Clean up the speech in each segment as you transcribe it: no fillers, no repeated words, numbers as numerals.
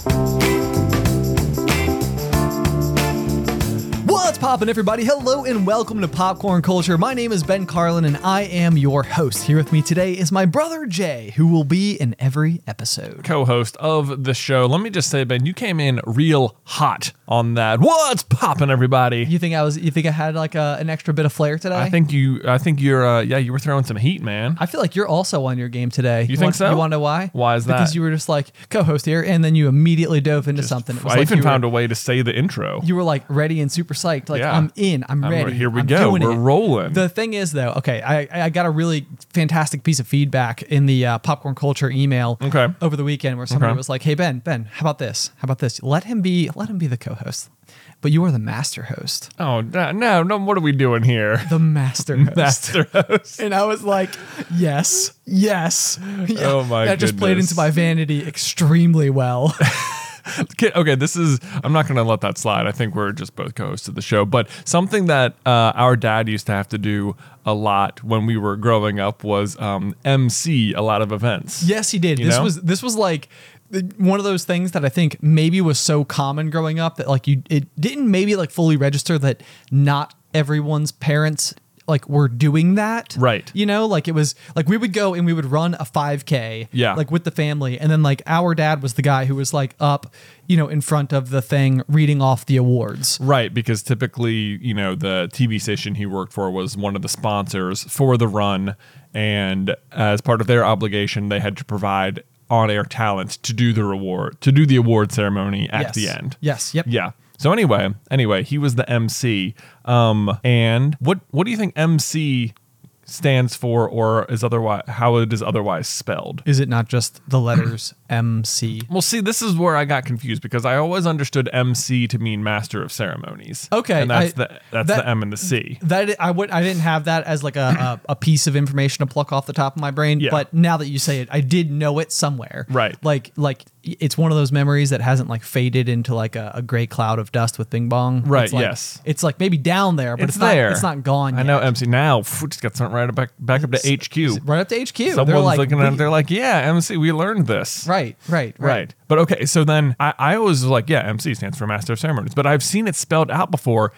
What's poppin', everybody? Hello and welcome to Popcorn Culture. My name is Ben Carlin and I am your host. Here with me today is my brother Jay, who will be in every episode. Co-host of the show. Let me just say, Ben, you came in real hot on that. What's poppin', everybody? You think I had like an extra bit of flair today? I think you're you were throwing some heat, man. I feel like you're also on your game today. You think so? You want to know why? Why is that? Because you were just like co-host here and then you immediately dove into something. It was I like even found a way to say the intro. You were like ready and super psyched. Like, Yeah. I'm in, I'm ready. Here we I'm go. doing We're it. rolling. The thing is, though, okay, I got a really fantastic piece of feedback in the Popcorn Culture email Okay. over the weekend where somebody Okay. was like, "Hey Ben, how about this? How about this? Let him be the co-host, but you are the master host, Oh no! What are we doing here? the master host." Master host. And I was like, yes. Oh my That just played goodness. into my vanity extremely well. Okay, I'm not going to let that slide. I think we're just both co-hosts of the show. But something that our dad used to have to do a lot when we were growing up was MC a lot of events. Yes, he did. You This know? was like one of those things that I think maybe was so common growing up that like it didn't maybe like fully register that not everyone's parents like were doing that. Right. You know, like it was like we would go and we would run a 5K Yeah. like with the family. And then like our dad was the guy who was like up, you know, in front of the thing reading off the awards. Right, because typically, the TV station he worked for was one of the sponsors for the run. And as part of their obligation, they had to provide on-air talent to do the award ceremony at the end. Yes. Yep. Yeah. So anyway, he was the MC. And what do you think MC stands for, or is otherwise how it is otherwise spelled? Is it not just the letters MC? Well, see, this is where I got confused because I always understood MC to mean Master of Ceremonies. Okay, and that's the M and the C. That I didn't have that as like a piece of information to pluck off the top of my brain. Yeah. But now that you say it, I did know it somewhere. Right. Like it's one of those memories that hasn't like faded into like a gray cloud of dust with Bing Bong. Right, It's like, yes. It's like maybe down there, but it's not there. It's not gone yet. I know MC now. Just got something right back up to HQ. Right up to HQ. They're Someone's like, looking at it. They're like, yeah, MC. We learned this. Right. But okay, so then I always was like, yeah, MC stands for Master of Ceremonies, but I've seen it spelled out before,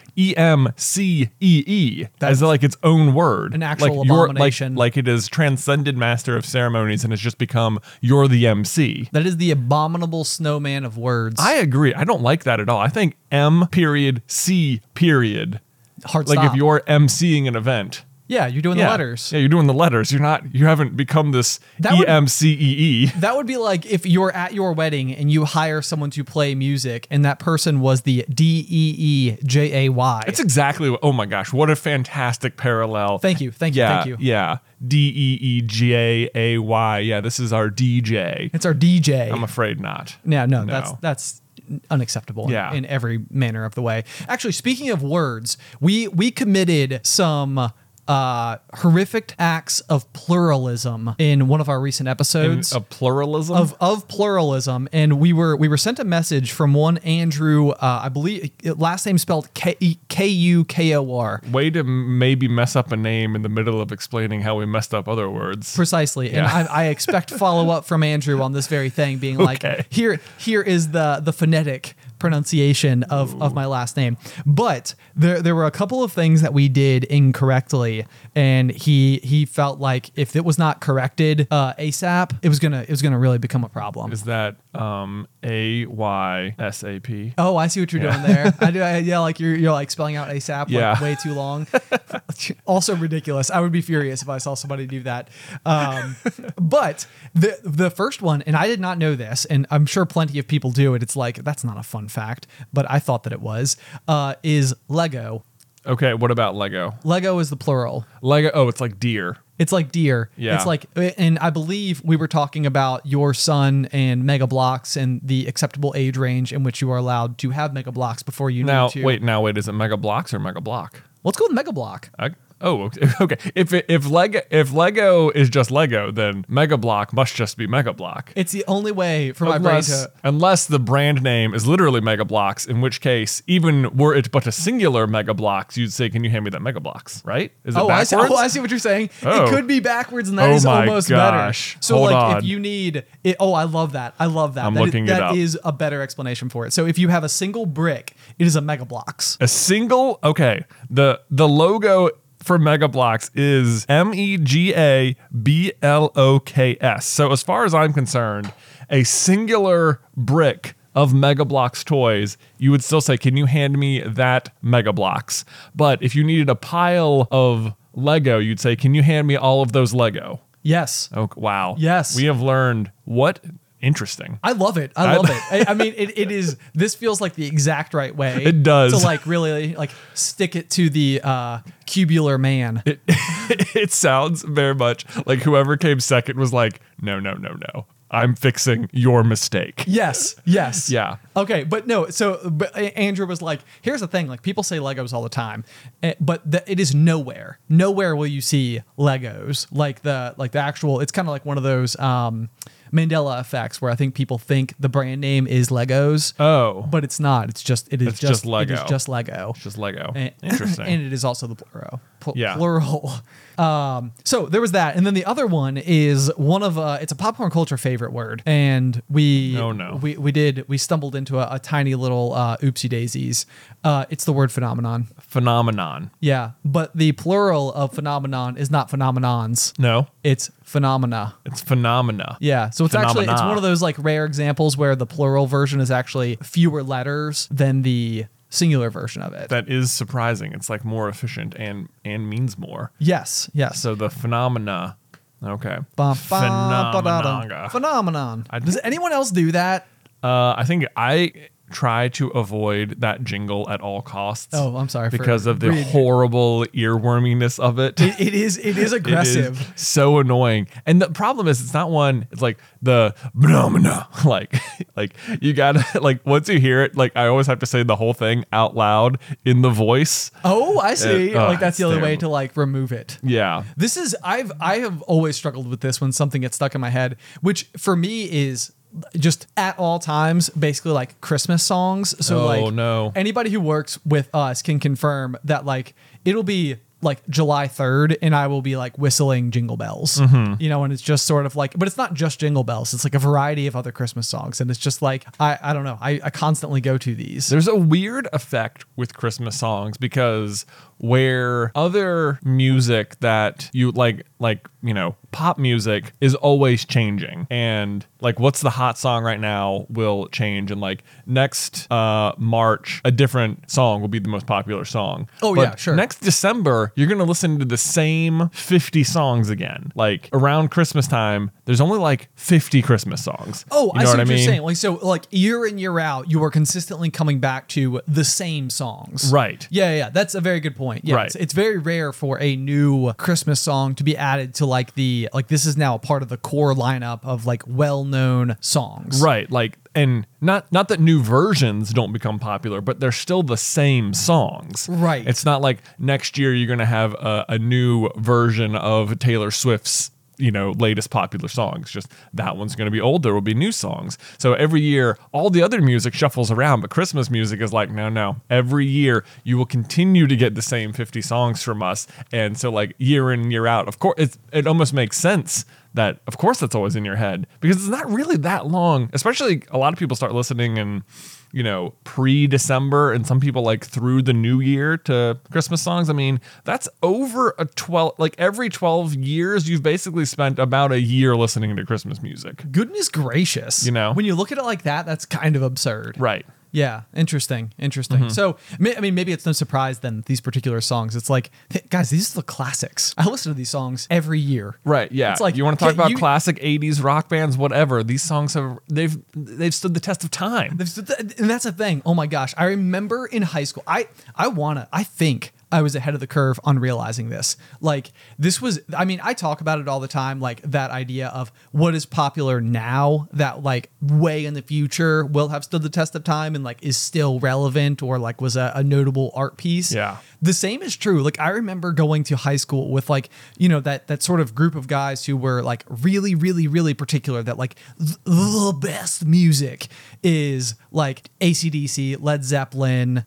EMCEE, as like its own word. An actual like abomination. Like it has transcended Master of Ceremonies and has just become you're the MC. That is the abominable snowman of words. I agree. I don't like that at all. I think M.C. Hard Like stop. if you're MCing an event. Yeah, you're doing the letters. Yeah, you're doing the letters. You haven't become this That would- EMCEE. That would be like if you're at your wedding and you hire someone to play music and that person was the DEEJAY. It's exactly what, oh my gosh, what a fantastic parallel. Thank you. Yeah. DEEJAY. Yeah, this is our DJ. It's our DJ. I'm afraid not. No, No. that's unacceptable Yeah. in every manner of the way. Actually, speaking of words, we committed some horrific acts of pluralism in one of our recent episodes. Of pluralism? Of pluralism, and we were sent a message from one Andrew, I believe last name spelled Kukor. Way to maybe mess up a name in the middle of explaining how we messed up other words. Precisely, Yeah. and I expect follow up from Andrew on this very thing, being like, Okay. here is the phonetic pronunciation of my last name. But there were a couple of things that we did incorrectly, and he felt like if it was not corrected ASAP, it was gonna really become a problem. Is that AYSAP? Oh, I see what you're doing there. Yeah, like you're like spelling out ASAP Yeah. like way too long. Also ridiculous. I would be furious if I saw somebody do that. But the first one, and I did not know this, and I'm sure plenty of people do it. It's like, that's not a fun fact, but I thought that it was, is Lego. Okay, what about Lego? Lego is the plural. Lego, oh, it's like deer. It's like deer. Yeah. It's like, and I believe we were talking about your son and Mega Bloks and the acceptable age range in which you are allowed to have Mega Bloks before you Now, need to. wait, is it Mega Bloks or Mega Block? Let's go with Mega Block. Oh, okay. If Lego is just Lego, then Mega Block must just be Mega Block. It's the only way for my brain to. Unless the brand name is literally Mega Blocks, in which case, even were it but a singular Mega Blocks, you'd say, "Can you hand me that Mega Blocks?" Right? Is it backwards? I see what you're saying. Oh. It could be backwards, and that is my almost gosh. better. So Hold like on. if you need it, I love that. I'm looking it up. That is a better explanation for it. So if you have a single brick, it is a Mega Blocks. A single, okay. The logo for Mega Blocks is MEGABLOKS. So as far as I'm concerned, a singular brick of Mega Bloks toys, you would still say, "Can you hand me that Mega Bloks?" But if you needed a pile of Lego, you'd say, "Can you hand me all of those Lego?" Yes. Oh, wow. Yes. We have learned what. Interesting. I love it. I love it. I mean, it is. This feels like the exact right way. It does. To like really like stick it to the cubular man. It sounds very much like whoever came second was like, no. I'm fixing your mistake. Yes. Yeah. Okay, but no. But Andrew was like, "Here's the thing. Like, people say Legos all the time, but it is nowhere. Nowhere will you see Legos like the actual. It's kind of like one of those Mandela effects where I think people think the brand name is Legos. Oh, but it's not. It's just Lego. It is just Lego. It's just Lego. Interesting. And it is also the plural. Yeah. Plural. So there was that, and then the other one is one of it's a popcorn culture favorite word, and we stumbled into a tiny little oopsie daisies. It's the word phenomenon. Phenomenon. Yeah, but the plural of phenomenon is not phenomenons. No, it's phenomena. It's phenomena. Yeah, so it's Phenomena. it's one of those like rare examples where the plural version is actually fewer letters than the singular version of it. That is surprising. It's like more efficient and means more. Yes. So the phenomena. Okay. Phenomenon. Does anyone else do that? I think I try to avoid that jingle at all costs. Oh, I'm sorry. Because of the horrible earworminess of it. It is aggressive. It is so annoying. And the problem is it's not one, it's like the phenomena. Like you gotta, like, once you hear it, like I always have to say the whole thing out loud in the voice. Oh, I see. Like that's the only way terrible. to like remove it. Yeah. This is I have always struggled with this when something gets stuck in my head, which for me is just at all times basically like Christmas songs. So no. Anybody who works with us can confirm that like it'll be like July 3rd and I will be like whistling Jingle Bells, you know, and it's just sort of like, but it's not just Jingle Bells. It's like a variety of other Christmas songs. And it's just like, I don't know. I constantly go to these. There's a weird effect with Christmas songs because where other music that you like, you know, pop music is always changing. And like, what's the hot song right now will change. And like next March, a different song will be the most popular song. Oh, but yeah, sure. Next December, you're going to listen to the same 50 songs again. Like around Christmas time, there's only like 50 Christmas songs. Oh, you I know see what you're mean? saying. Like, so like year in, year out, you are consistently coming back to the same songs. Right. Yeah. That's a very good point. Yeah, Right. it's very rare for a new Christmas song to be added to like this is now a part of the core lineup of like well-known songs. Right. Like, and not that new versions don't become popular, but they're still the same songs. Right. It's not like next year you're going to have a new version of Taylor Swift's, you know, latest popular songs. Just that one's going to be old. There will be new songs. So every year, all the other music shuffles around, but Christmas music is like, no. Every year, you will continue to get the same 50 songs from us. And so like year in, year out, of course, it almost makes sense that, of course, that's always in your head because it's not really that long, especially a lot of people start listening in, you know, pre-December and some people like through the new year to Christmas songs. I mean, that's over every 12 years, you've basically spent about a year listening to Christmas music. Goodness gracious. You know? When you look at it like that, that's kind of absurd. Right. Yeah, interesting. So, I mean, maybe it's no surprise then these particular songs. It's like, guys, these are the classics. I listen to these songs every year. Right. Yeah. It's like, you want to talk about classic 80s rock bands, whatever. These songs they've stood the test of time. And that's the thing. Oh my gosh, I remember in high school. I think I was ahead of the curve on realizing this. Like this was, I mean, I talk about it all the time, like that idea of what is popular now that like way in the future will have stood the test of time and like is still relevant or like was a notable art piece. Yeah. The same is true. Like I remember going to high school with like, you know, that sort of group of guys who were like really, really, really particular that like the best music is like AC/DC, Led Zeppelin,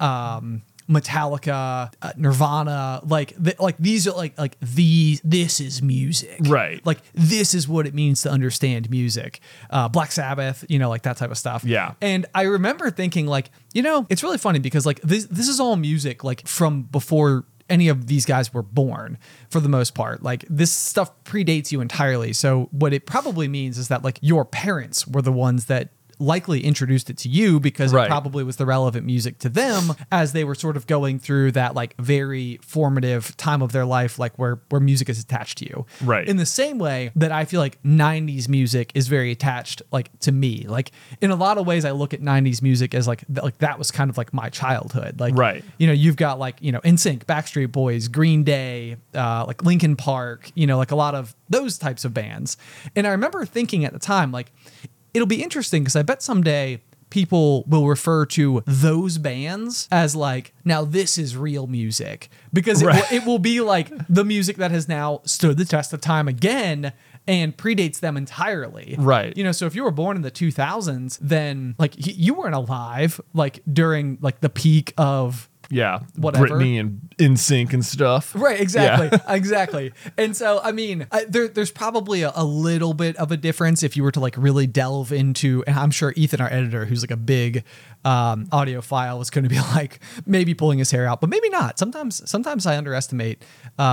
Metallica, Nirvana, like these are this is music, Right. Like this is what it means to understand music. Black Sabbath, you know, like that type of stuff. Yeah. And I remember thinking like, you know, it's really funny because like this is all music like from before any of these guys were born for the most part. Like this stuff predates you entirely. So what it probably means is that like your parents were the ones that likely introduced it to you because Right. it probably was the relevant music to them as they were sort of going through that like very formative time of their life, like where music is attached to you. Right. In the same way that I feel like 90s music is very attached like to me. Like in a lot of ways I look at 90s music as like that was kind of like my childhood. Like, Right. you know, you've got like, you know, NSYNC, Backstreet Boys, Green Day, like Linkin Park, you know, like a lot of those types of bands. And I remember thinking at the time, like, it'll be interesting because I bet someday people will refer to those bands as like, now this is real music because it will be like the music that has now stood the test of time again and predates them entirely. Right. You know, so if you were born in the 2000s, then like you weren't alive like during like the peak of Yeah. Whatever. Britney and NSYNC and stuff. Right, exactly, Yeah. exactly. And so, I mean, there's probably a little bit of a difference if you were to like really delve into, and I'm sure Ethan, our editor, who's like a big audiophile, is going to be like maybe pulling his hair out, but maybe not. Sometimes I underestimate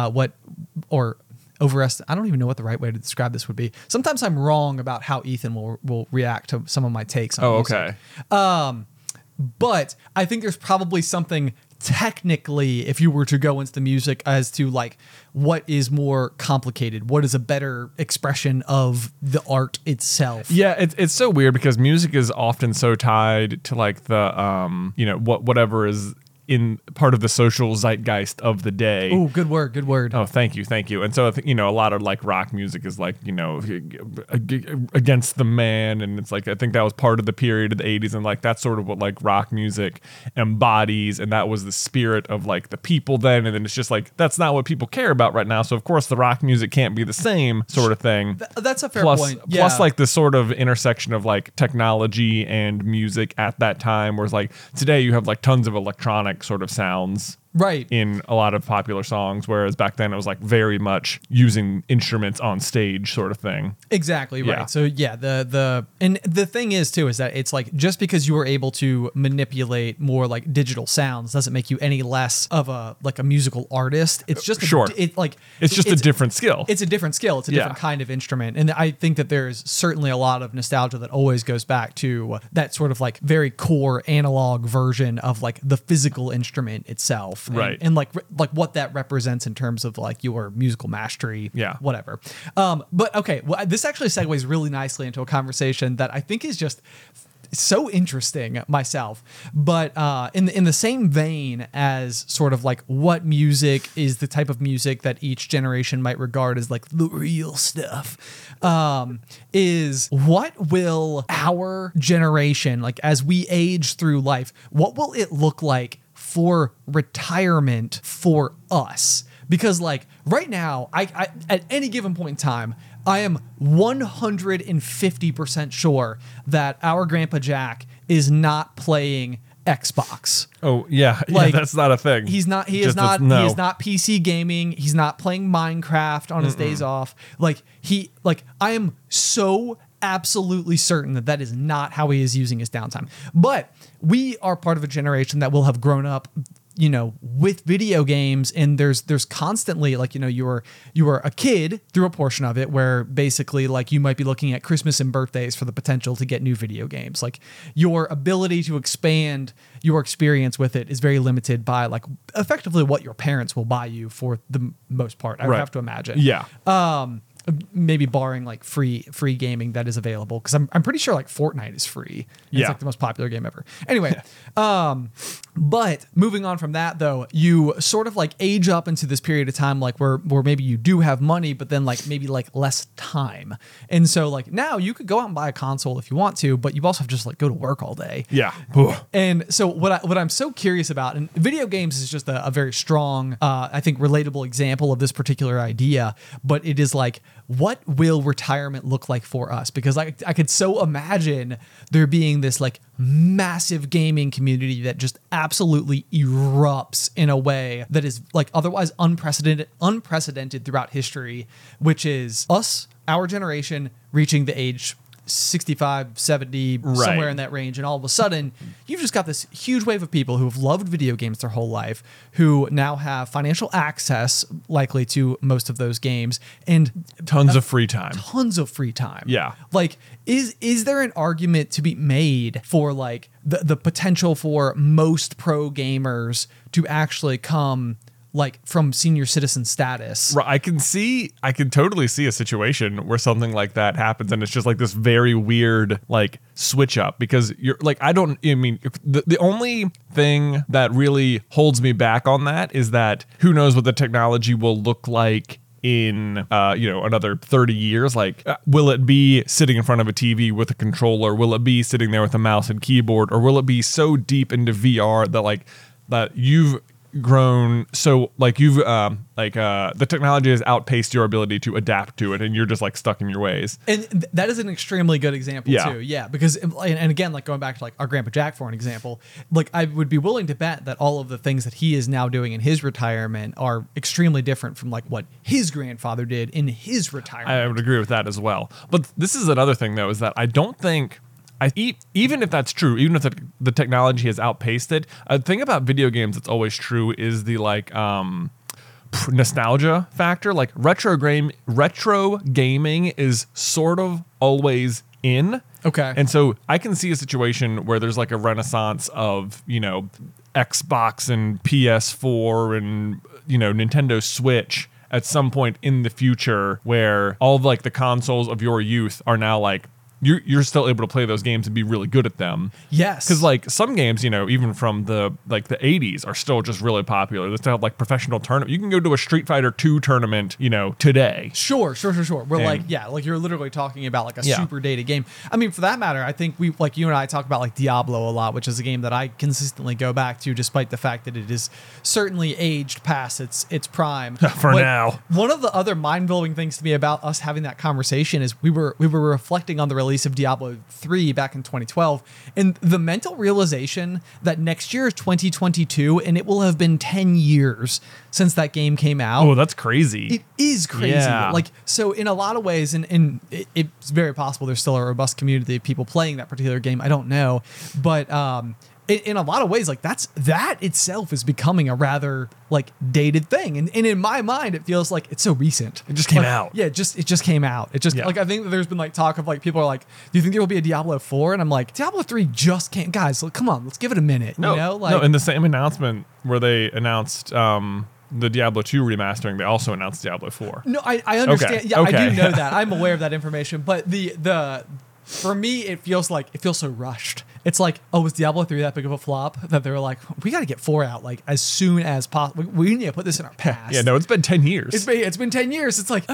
or overestimate. I don't even know what the right way to describe this would be. Sometimes I'm wrong about how Ethan will react to some of my takes on music. Okay. But I think there's probably something technically, if you were to go into the music, as to like what is more complicated, what is a better expression of the art itself. Yeah, it's so weird because music is often so tied to like the you know, whatever is in part of the social zeitgeist of the day. Oh, good word, good word. Oh, thank you. And so I think, you know, a lot of like rock music is like, you know, against the man, and it's like I think that was part of the period of the 80s, and like that's sort of what like rock music embodies, and that was the spirit of like the people then, and then it's just like that's not what people care about right now. So of course the rock music can't be the same sort of thing. That's a fair Plus, point. plus like the sort of intersection of like technology and music at that time, whereas like today you have like tons of electronic sort of sounds right in a lot of popular songs, whereas back then it was like very much using instruments on stage sort of thing. Exactly Yeah. right. So yeah, and the thing is too is that it's like just because you were able to manipulate more like digital sounds doesn't make you any less of a musical artist. It's just Sure. It's just a different skill. It's a different skill. It's a different kind of instrument. And I think that there's certainly a lot of nostalgia that always goes back to that sort of like very core analog version of like the physical instrument itself. Right. And like what that represents in terms of like your musical mastery. Yeah. Whatever. But okay, well, this actually segues really nicely into a conversation that I think is just so interesting myself, but in the same vein as sort of like what music is the type of music that each generation might regard as like the real stuff, is what will our generation, like as we age through life, what will it look like for retirement for us? Because like right now, I at any given point in time, I am 150% sure that our Grandpa Jack is not playing Xbox. Oh yeah, Like, that's not a thing. He is not No. PC gaming. He's not playing Minecraft on his days off. I am so absolutely certain that is not how he is using his downtime. But we are part of a generation that will have grown up, you know, with video games, and there's constantly like, you know, you were a kid through a portion of it where basically like you might be looking at Christmas and birthdays for the potential to get new video games. Like your ability to expand your experience with it is very limited by like effectively what your parents will buy you for the most part. I would Right. have to imagine. Yeah. maybe barring like free gaming that is available, because I'm pretty sure like Fortnite is free. It's like the most popular game ever. Anyway, but moving on from that though, you sort of like age up into this period of time like where maybe you do have money, but then like maybe like less time. And so like now you could go out and buy a console if you want to, but you also have to just like go to work all day. Yeah. And so what I'm so curious about, and video games is just a very strong, I think, relatable example of this particular idea, but it is like, what will retirement look like for us? Because I could so imagine there being this like massive gaming community that just absolutely erupts in a way that is like otherwise unprecedented throughout history, which is us, our generation, reaching the age 65, 70, somewhere in that range. And all of a sudden, you've just got this huge wave of people who have loved video games their whole life, who now have financial access likely to most of those games and Tons of free time. Tons of free time. Yeah. Like, is there an argument to be made for like the potential for most pro gamers to actually come like from senior citizen status? Right, I can totally see a situation where something like that happens, and it's just like this very weird like switch up, because you're like, the only thing that really holds me back on that is that who knows what the technology will look like in another 30 years. Like, will it be sitting in front of a TV with a controller? Will it be sitting there with a mouse and keyboard? Or will it be so deep into VR that you've grown, so like you've the technology has outpaced your ability to adapt to it, and you're just like stuck in your ways? And that is an extremely good example too. Yeah, because and again, like going back to like our Grandpa Jack for an example, like I would be willing to bet that all of the things that he is now doing in his retirement are extremely different from like what his grandfather did in his retirement. I would agree with that as well. But this is another thing though, is that I don't think, even if that's true, even if the technology has outpaced it, a thing about video games that's always true is the like nostalgia factor. Like retro gaming is sort of always in. Okay. And so I can see a situation where there's like a renaissance of, Xbox and PS4 and, Nintendo Switch at some point in the future, where all of like the consoles of your youth are now like, you're still able to play those games and be really good at them. Yes. Because like some games, even from the 80s are still just really popular. They still have like professional tournament. You can go to a Street Fighter 2 tournament, today. Sure. We're you're literally talking about like a super dated game. I mean, for that matter, I think you and I talk about like Diablo a lot, which is a game that I consistently go back to, despite the fact that it is certainly aged past its prime. For now. One of the other mind-blowing things to me about us having that conversation is we were reflecting on the release of Diablo 3 back in 2012, and the mental realization that next year is 2022 and it will have been 10 years since that game came out. Oh, that's crazy. It is crazy. Yeah. Like, so in a lot of ways, and it's very possible there's still a robust community of people playing that particular game. I don't know, but in a lot of ways, like that itself is becoming a rather like dated thing, and in my mind, it feels like it's so recent. It just came out. Yeah, it just came out. It just like, I think that there's been like talk of like people are like, do you think there will be a Diablo 4? And I'm like, Diablo 3 just came. Guys, come on, let's give it a minute. No, in the same announcement where they announced the Diablo 2 remastering, they also announced Diablo 4. No, I understand. Okay. Yeah, Okay. I do know that. I'm aware of that information, but the for me, it feels so rushed. It's like, oh, was Diablo 3 that big of a flop that they were like, we got to get 4 out like as soon as possible. We need to put this in our past. Yeah, no, it's been 10 years. It's been 10 years. It's like,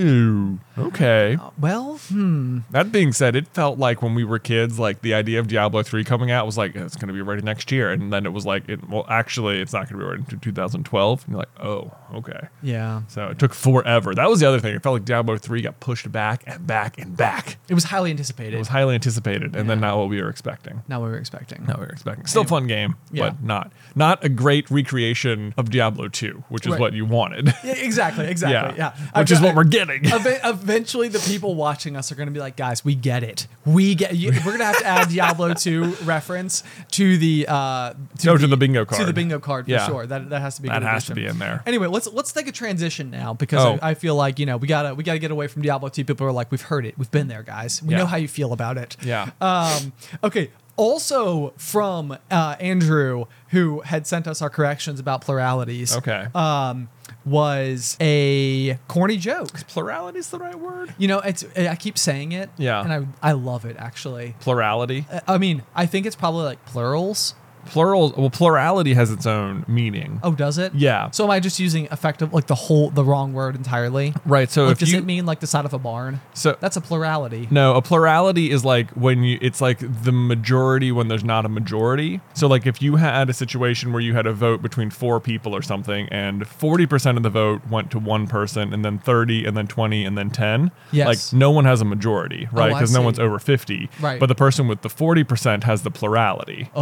okay. Well, That being said, it felt like when we were kids, like the idea of Diablo 3 coming out was like, it's going to be ready next year. And then it was like, actually, it's not going to be ready until 2012. And you're like, oh, okay. Yeah. So it took forever. That was the other thing. It felt like Diablo 3 got pushed back and back and back. It was highly anticipated. It was highly anticipated, and then not what we were expecting. Not what we were expecting. Still a fun game, but not a great recreation of Diablo 2, which is what you wanted. Yeah, exactly. Yeah. Which is what we're getting. Eventually, the people watching us are going to be like, guys, we get it. We're going to have to add Diablo 2 reference to the to the bingo card. To the bingo card for sure. That has to be. That has to be in there. Anyway, let's take a transition now, because I feel like we gotta get away from Diablo 2. People are like, we've heard it, we've been there, guys. We know how you feel about it. Yeah. Okay. Also from Andrew, who had sent us our corrections about pluralities. Okay. was a corny joke. Plurality is the right word. You know, I keep saying it. Yeah. And I love it, actually. Plurality. I mean, I think it's probably like plurals. Plurality has its own meaning. Oh, does it? Yeah. So am I just using effective, like the wrong word entirely? Right. So Like, if does you, it mean like the side of a barn? So That's a plurality. no, a plurality is like when it's like the majority when there's not a majority. So like if you had a situation where you had a vote between 4 people or something and 40% of the vote went to one person and then 30 and then 20 and then 10. Yes. Like no one has a majority, right? I Because no see. one's over 50. Right. But the person with the 40% has the plurality.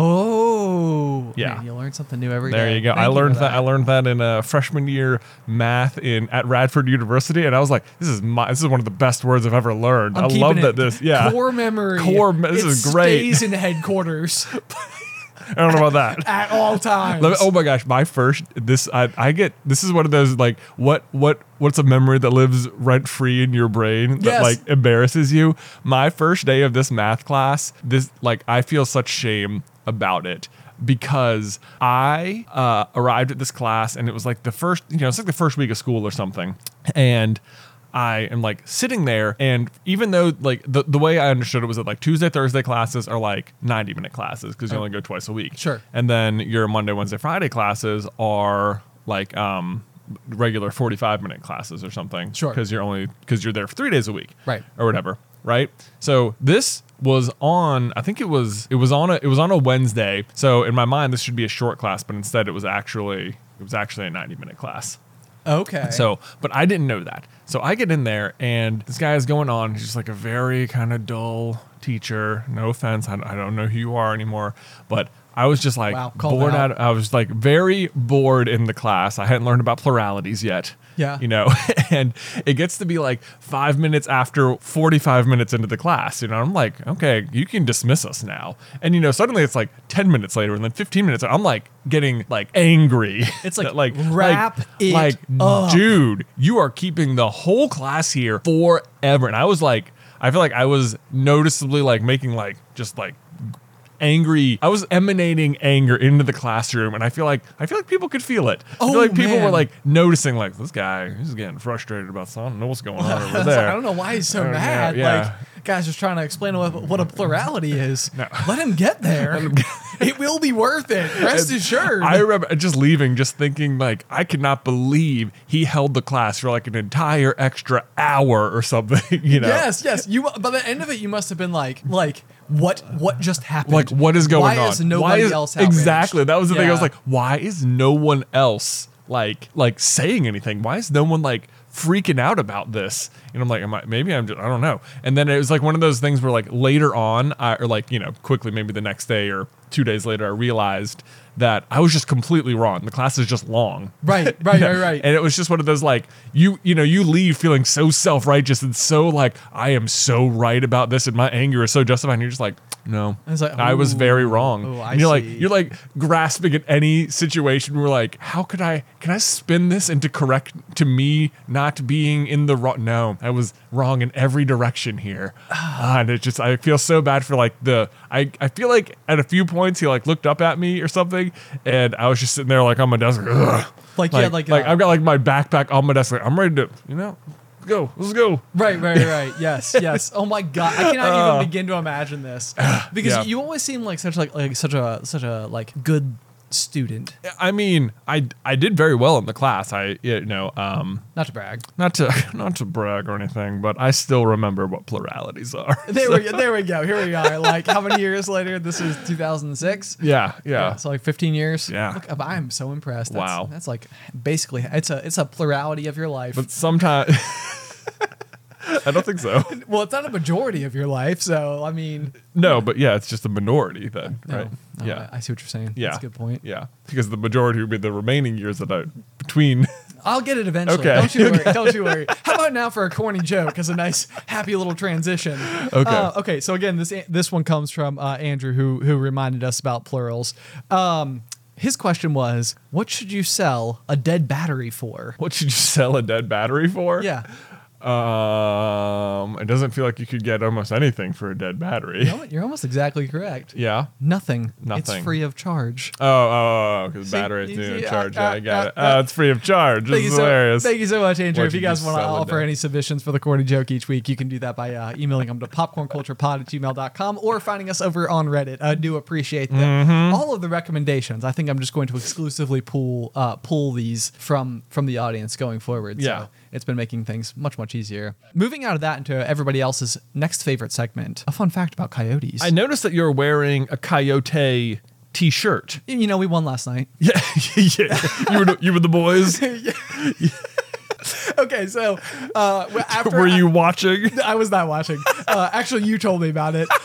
Oh. Yeah. Man, you learn something new every day. There you go. Thank I for learned that. I learned that in freshman year math at Radford University, and I was like, "This is one of the best words I've ever learned." I'm I keeping love it that. This, yeah, core memory. This It is great. Stays in headquarters I don't know about that. at all times. Oh my gosh, my first I get this is one of those like what's a memory that lives rent free in your brain that Yes. like embarrasses you. My first day of this math class, I feel such shame about it. Because I arrived at this class and it was like it's like the first week of school or something. And I am like sitting there, and even though like the way I understood it was that like Tuesday, Thursday classes are like 90-minute classes because you only go twice a week. Sure. And then your Monday, Wednesday, Friday classes are like regular 45-minute classes or something. Sure. Because you're there for 3 days a week. Right. Or whatever. Right. So this was on, I think it was on a Wednesday. So in my mind, this should be a short class, but instead it was actually a 90-minute class. Okay. So, but I didn't know that. So I get in there and this guy is going on. He's just like a very kind of dull teacher. No offense. I don't know who you are anymore, but I was just like Wow, called bored out. out. I was like very bored in the class. I hadn't learned about pluralities yet. Yeah. You know, and it gets to be like 5 minutes after 45 minutes into the class. You know, I'm like, okay, you can dismiss us now. And, you know, suddenly it's like 10 minutes later and then 15 minutes. I'm like getting like angry. It's like, that, wrap it up. dude, you are keeping the whole class here forever. And I was like, I feel like I was noticeably like making like just like angry. I was emanating anger into the classroom, and I feel like people could feel it. I feel Oh, like people were man. like noticing like this guy, he's getting frustrated about something. I don't know what's going on over It's like, there. I don't know why he's so I don't know, mad. yeah. Like, guy's just trying to explain what a plurality is. No. Let him get there. It will be worth it. Rest assured. I remember just leaving, just thinking like, I could not believe he held the class for like an entire extra hour or something. You know? Yes. You by the end of it, you must have been like what just happened? Like, what is going on? Why is nobody else outraged? Exactly. That was the thing. I was Yeah. like, why is no one else like saying anything? Why is no one like freaking out about this? And I'm like, I don't know. And then it was like one of those things where like later on, or like, you know, quickly, maybe the next day or 2 days later, I realized that I was just completely wrong. The class is just long. Right. And it was just one of those like, you leave feeling so self-righteous and so like, I am so right about this and my anger is so justified. And you're just like, no, I was like, I was very wrong. oh, I and you're see. like grasping at any situation where like, can I spin this into correct to me not being in the wrong? No, I was wrong in every direction here. And it just, I feel so bad for like I feel like at a few points he like looked up at me or something and I was just sitting there like on my desk. Like, ugh. Like I've got like my backpack on my desk. Like, I'm ready to, let's go. Right. Yes. Oh my God, I cannot even begin to imagine this because Yeah. you always seem like such a good student. I mean, I did very well in the class. Not to brag. Not to brag or anything, but I still remember what pluralities are. There we go. Here we are. Like how many years later? This is 2006. Yeah. So like 15 years. Yeah. Look, I'm so impressed. Wow. That's like basically it's a plurality of your life. But sometimes I don't think so. Well, it's not a majority of your life, so I mean. No, but yeah, it's just a minority then, No, right? no, Yeah. I see what you're saying. Yeah. That's a good point. Yeah, because the majority would be the remaining years that I between. I'll get it eventually. Okay. Don't you worry. How about now for a corny joke as a nice, happy little transition? Okay. Okay. So again, this one comes from Andrew, who reminded us about plurals. His question was, "What should you sell a dead battery for?" What should you sell a dead battery for? Yeah. It doesn't feel like you could get almost anything for a dead battery. You're almost exactly correct. Yeah. Nothing. It's Nothing. free of charge. Because See, batteries you do see, charge. Yeah, I got it. It's free of charge. This is hilarious. Thank you so much, Andrew. What'd If you you guys just want to sell it offer down? any submissions for the corny joke each week, you can do that by emailing them to popcornculturepod@gmail.com or finding us over on Reddit. I do appreciate them. All of the recommendations. I think I'm just going to exclusively pull these from the audience going forward. Yeah. So it's been making things much easier. Moving out of that into everybody else's next favorite segment, a fun fact about coyotes. I noticed that you're wearing a coyote t-shirt. You know, we won last night. Yeah, yeah. You were the boys. Okay, so after Were you watching? I was not watching. Actually, you told me about it.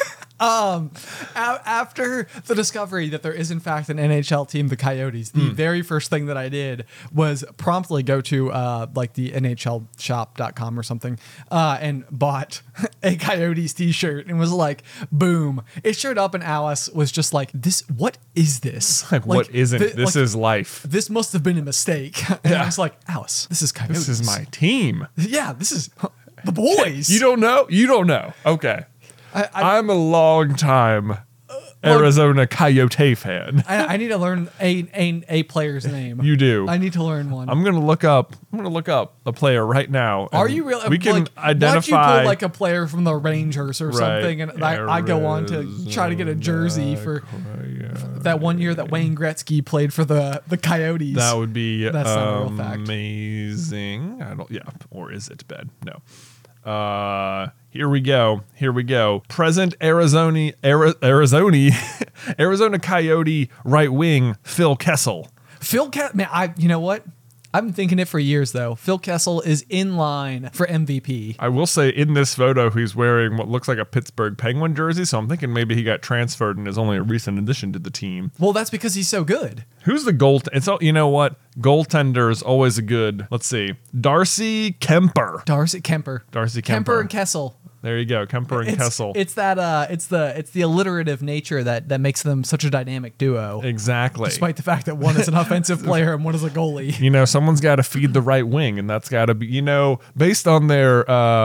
After the discovery that there is in fact an NHL team, the Coyotes, the very first thing that I did was promptly go to like the NHLshop.com or something and bought a Coyotes t-shirt and was like, boom. It showed up and Alice was just like, what is this? Like, what isn't? This is life. This must have been a mistake. And I was like, Alice, this is Coyotes. This is my team. Yeah, this is the boys. You don't know? You don't know. Okay. I'm a long time Arizona Coyote fan. I need to learn a player's name. You do. I need to learn one. I'm gonna look up a player right now. Are and you really? We can like, identify. Watch you pull like a player from the Rangers or something, and I go on to try to get a jersey for that one year that Wayne Gretzky played for the Coyotes. That would be That's not a real fact. amazing. I don't. Yeah, or is it bad? No. Here we go. Present Arizona Coyote right wing Phil Kessel. Man, you know what? I've been thinking it for years though. Phil Kessel is in line for MVP. I will say in this photo he's wearing what looks like a Pittsburgh Penguin jersey, so I'm thinking maybe he got transferred and is only a recent addition to the team. Well, that's because he's so good. Who's the you know what? Goaltender is always a good. Let's see. Darcy Kemper. Kemper and Kessel. There you go, Kemper and Kessel. It's that it's the alliterative nature that makes them such a dynamic duo. Exactly. Despite the fact that one is an offensive player and one is a goalie. You know, someone's got to feed the right wing, and that's got to be, based on their,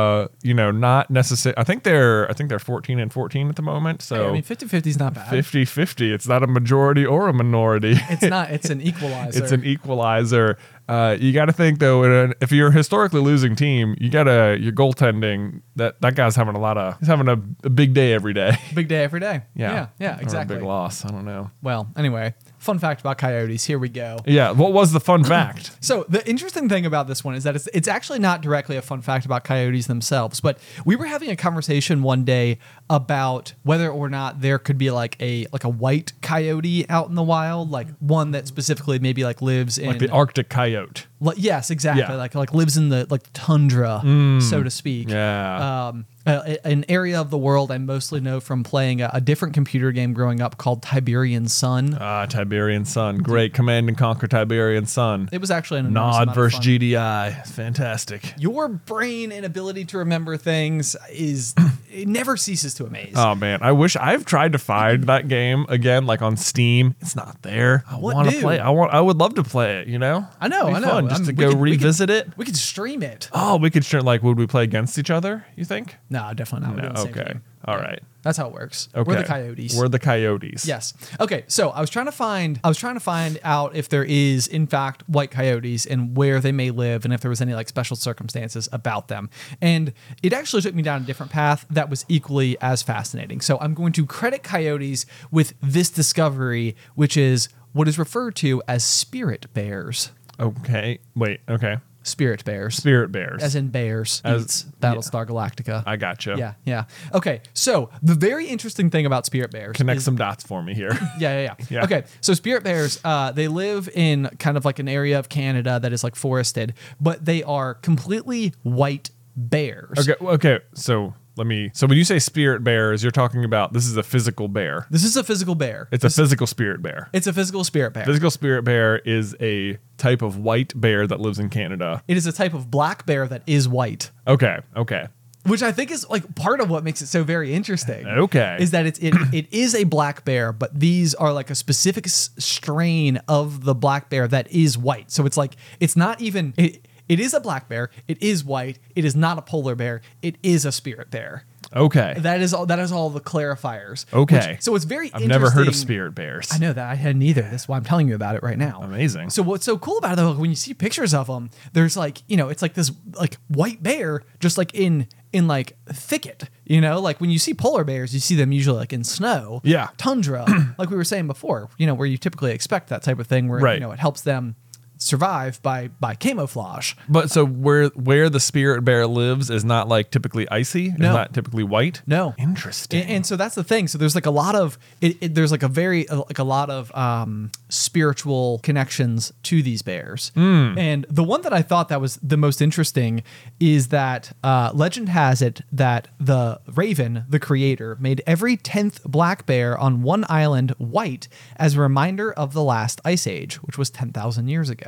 not necessarily. I think they're 14 and 14 at the moment. So I mean, 50-50 is not bad. 50-50. It's not a majority or a minority. It's not. It's an equalizer. It's an equalizer. You got to think though, if you're a historically losing team, your goaltending. That guy's having a big day every day. Big day every day. Yeah, exactly. Or a big loss. I don't know. Well, anyway, fun fact about Coyotes. Here we go. Yeah. What was the fun fact? So the interesting thing about this one is that it's actually not directly a fun fact about coyotes themselves, but we were having a conversation one day about whether or not there could be like a white coyote out in the wild, like one that specifically maybe like lives in Like the Arctic coyote. Yes, exactly. Yeah. Like lives in the tundra, so to speak. Yeah. An area of the world I mostly know from playing a different computer game growing up called Tiberian Sun. Tiberian Sun. Great. Command and Conquer Tiberian Sun. It was actually an Nod versus GDI. It's fantastic. Your brain and ability to remember things it never ceases to amaze. Oh man, I've tried to find that game again, like on Steam. It's not there. I want to play. I would love to play it. I know. Fun, just to go revisit it. We could stream it. Oh, we could stream. Like, would we play against each other? You think? No, definitely not. We're doing the same Okay. game. All right. That's how it works. Okay. We're the Coyotes. We're the Coyotes. Yes. Okay. So I was trying to find out if there is in fact white coyotes and where they may live and if there was any like special circumstances about them. And it actually took me down a different path that was equally as fascinating. So I'm going to credit coyotes with this discovery, which is what is referred to as spirit bears. Okay. Wait. Okay. Spirit bears. Spirit bears. As in bears eats Battlestar Galactica. I gotcha. Yeah. Okay, so the very interesting thing about spirit bears Connect is, some dots for me here. Yeah. Yeah. Okay, so spirit bears, they live in kind of like an area of Canada that is like forested, but they are completely white bears. Okay. So when you say spirit bears, you're talking about this is a physical bear. This is a physical bear. It's a physical spirit bear. It's a physical spirit bear. Physical spirit bear is a type of white bear that lives in Canada. It is a type of black bear that is white. Okay. Which I think is like part of what makes it so very interesting. Okay. Is that it is a black bear, but these are like a specific strain of the black bear that is white. So it's like, it's not even, it It is a black bear. It is white. It is not a polar bear. It is a spirit bear. Okay. That is all the clarifiers. Okay. So it's very I've interesting. never heard of spirit bears. I know that. I hadn't either. That's why I'm telling you about it right now. Amazing. So what's so cool about it though, when you see pictures of them, there's like, it's like this like white bear just like in like thicket, like when you see polar bears, you see them usually like in snow, Yeah. tundra, like we were saying before, where you typically expect that type of thing where, Right. it helps them survive by camouflage. But so where the spirit bear lives is not like typically icy? It's No. not typically white? No. Interesting. And so that's the thing. So there's like a lot of there's like a lot of spiritual connections to these bears. And the one that I thought that was the most interesting is that legend has it that the Raven, the creator, made every 10th black bear on one island white as a reminder of the last ice age, which was 10,000 years ago.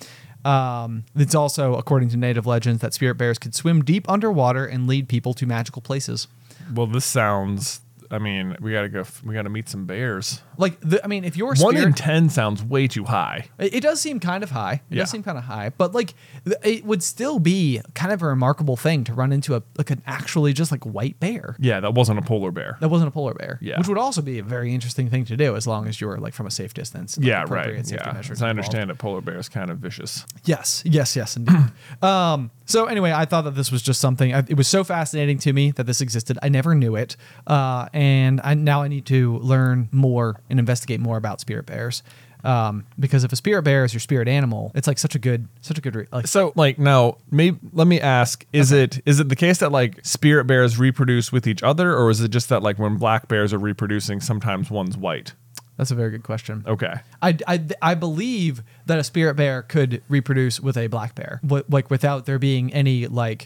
It's also, according to native legends, that spirit bears could swim deep underwater and lead people to magical places. Well, this sounds. I mean, we gotta go. We gotta meet some bears. Like, if your 1 in spirit, 10 sounds way too high. it does seem kind of high. It Yeah. does seem kind of high, but like, it would still be kind of a remarkable thing to run into an actually just like white bear. Yeah, that wasn't a polar bear. That wasn't a polar bear. Yeah. Which would also be a very interesting thing to do as long as you're like from a safe distance. Like, Yeah, appropriate right. safety Yeah, measures as I involved. understand it, polar bear is kind of vicious. Yes, indeed. So anyway, I thought that this was just something. It was so fascinating to me that this existed. I never knew it, and now I need to learn more and investigate more about spirit bears. Because if a spirit bear is your spirit animal, it's like such a good So, like, now, maybe let me ask: is it the case that like spirit bears reproduce with each other, or is it just that like when black bears are reproducing, sometimes one's white? That's a very good question. Okay. I believe that a spirit bear could reproduce with a black bear, like without there being any like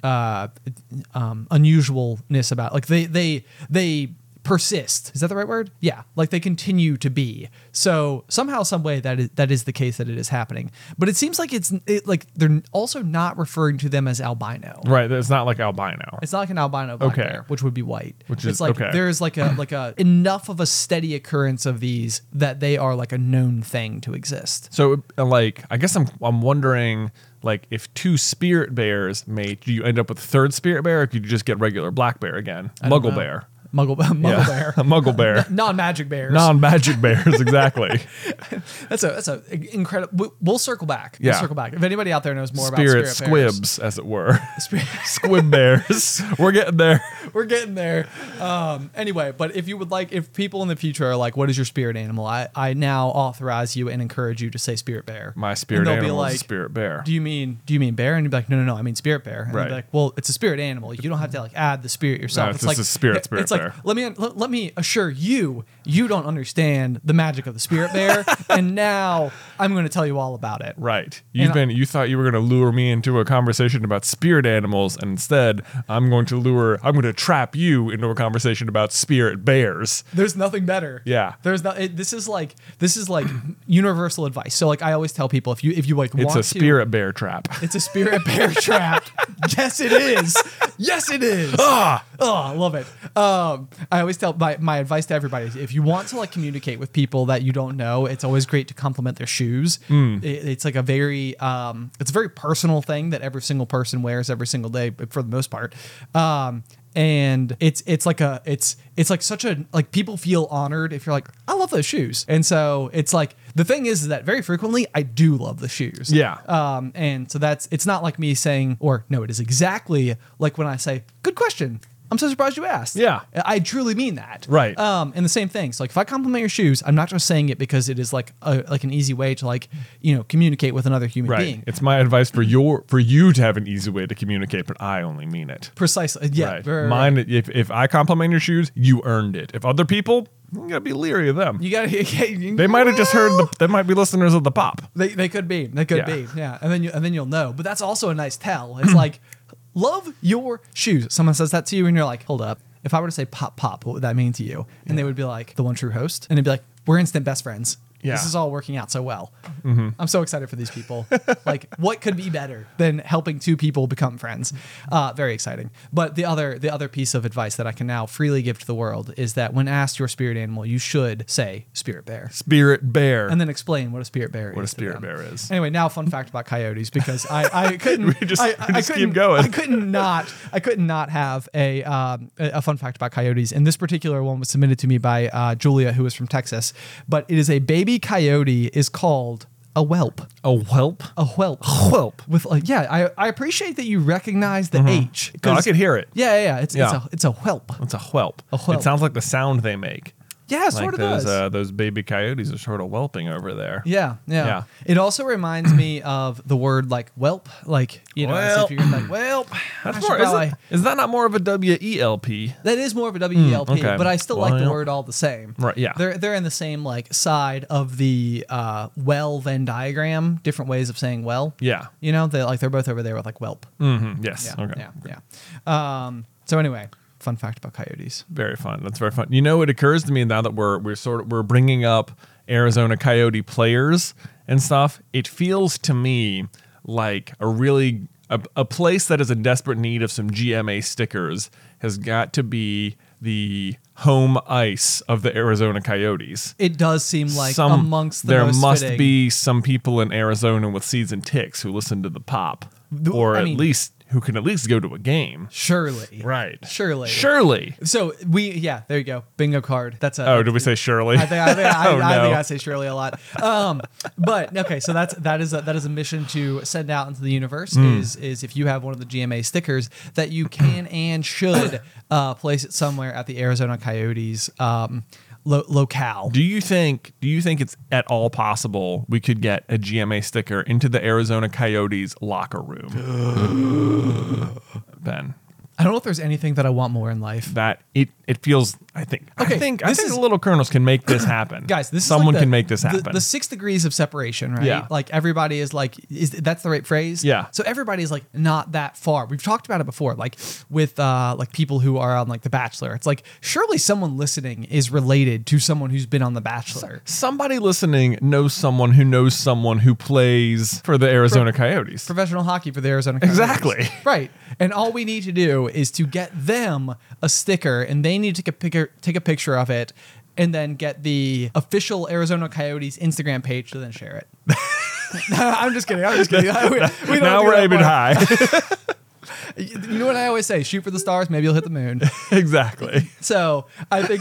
unusualness about like they persist. Is that the right word? Yeah, like they continue to be. So somehow, some way that is the case that it is happening. But it seems like like they're also not referring to them as albino. Right. It's not like albino. It's not like an albino black Okay. bear, which would be white. Which it's is- like okay. there's like a enough of a steady occurrence of these that they are like a known thing to exist. So, like, I guess I'm wondering, like, if two spirit bears mate, do you end up with a third spirit bear, or could you just get regular black bear again? I don't Muggle know. bear. Muggle bear. A muggle bear. Non-magic bears. Non-magic bears, exactly. That's a incredible. We'll circle back. Yeah. We'll circle back. If anybody out there knows more Spirit about spirit bears, squibs, as it were. Spirit- Squib bears. We're getting there. we're getting there. Anyway, but if people in the future are like, "What is your spirit animal?" I now authorize you and encourage you to say spirit bear. My And spirit they'll be animal is like, a spirit bear. Do you mean bear? And you'd be like, no, I mean spirit bear. And Right. they'd be like, well, it's a spirit animal. You don't have to like add the spirit yourself. No, it's just a spirit It's bear. like let me assure you, you don't understand the magic of the spirit bear, and now I'm going to tell you all about it. Right. And You thought you were going to lure me into a conversation about spirit animals, and instead I'm going to trap you into a conversation about spirit bears. There's nothing better. Yeah. There's not. This is like universal advice. So like I always tell people, if you like It's want a spirit bear trap. it's a spirit bear trap. Yes, it is. Yes, it is. Oh, I love it. I always tell my advice to everybody is if you want to like communicate with people that you don't know, it's always great to compliment their shoes. It's like a very personal thing that every single person wears every single day for the most part. And it's like such a like people feel honored if you're like, I love those shoes. And so it's like the thing is that very frequently I do love the shoes. Yeah. And so it's not like me saying, or no, it is exactly like when I say, good question. I'm so surprised you asked. Yeah. I truly mean that. Right. And the same thing. So like if I compliment your shoes, I'm not just saying it because it is like an easy way to like, communicate with another human Right. being. It's my advice for you to have an easy way to communicate, but I only mean it. Precisely. Yeah. Right. Right. Mine, if I compliment your shoes, you earned it. If other people, you gotta be leery of them. You gotta. They might have just heard. They might be listeners of the pop. They could be. They could Yeah. be. Yeah. And then you'll know. But that's also a nice tell. It's like, love your shoes. Someone says that to you, and you're like, hold up. If I were to say pop, what would that mean to you? And they would be like, the one true host. And they'd be like, we're instant best friends. Yeah. This is all working out so well. I'm so excited for these people. Like, what could be better than helping two people become friends? Very exciting. But the other piece of advice that I can now freely give to the world is that when asked your spirit animal, you should say spirit bear. Spirit bear. And then explain what a spirit bear is. What a to spirit them. bear is. Anyway, now fun fact about coyotes, because I couldn't We just couldn't keep going. I couldn't not have a fun fact about coyotes. And this particular one was submitted to me by Julia, who is from Texas. But it is a baby coyote is called a whelp. A whelp? A whelp. Whelp. With I appreciate that you recognize the H. Oh, I could hear it. Yeah. It's a whelp. It's a whelp. A whelp. It sounds like the sound they make. Yeah, sort of those, does. Those baby coyotes are sort of whelping over there. Yeah. It also reminds me of the word like whelp, like Whelp. if you're like whelp. That's I more. should probably- Is that not more of a WELP? That is more of a WELP, okay. but I still like the Well. word all the same. Right, yeah. They're in the same like side of the well Venn diagram, different ways of saying well. Yeah. They're both over there with like whelp. Mm-hmm. Yes. Yeah. Okay. Yeah. So anyway, fun fact about coyotes. Very fun. That's very fun. It occurs to me now that we're bringing up Arizona Coyote players and stuff. It feels to me like a place that is in desperate need of some GMA stickers has got to be the home ice of the Arizona Coyotes. It does seem like amongst the there most must fitting. be some people in Arizona with season ticks who listen to the pop, or I at mean- least who can at least go to a game. Surely. Right. Surely. So there you go. Bingo card. That's a. Oh, did we say Shirley? I think Oh, I no. think I say Shirley a lot. But okay, so that is a mission to send out into the universe. Is if you have one of the GMA stickers that you can and should place it somewhere at the Arizona Coyotes locale. Do you think it's at all possible we could get a GMA sticker into the Arizona Coyotes locker room? Ben, I don't know if there's anything that I want more in life. that it feels. I think this is- the Little Colonels can make this happen. Guys, this someone is like can make this happen. The 6 degrees of separation, right? Yeah. Like everybody is like, that's the right phrase? Yeah. So everybody's like not that far. We've talked about it before, like with like people who are on like The Bachelor. It's like surely someone listening is related to someone who's been on The Bachelor. Somebody listening knows someone who plays for the Arizona Coyotes. Professional hockey for the Arizona Coyotes. Exactly. Right. And all we need to do is to get them a sticker, and they need to take a picture of it, and then get the official Arizona Coyotes Instagram page to then share it. I'm just kidding. We don't Now do we're that aiming part. high. You know what I always say? Shoot for the stars. Maybe you'll hit the moon. Exactly. So I think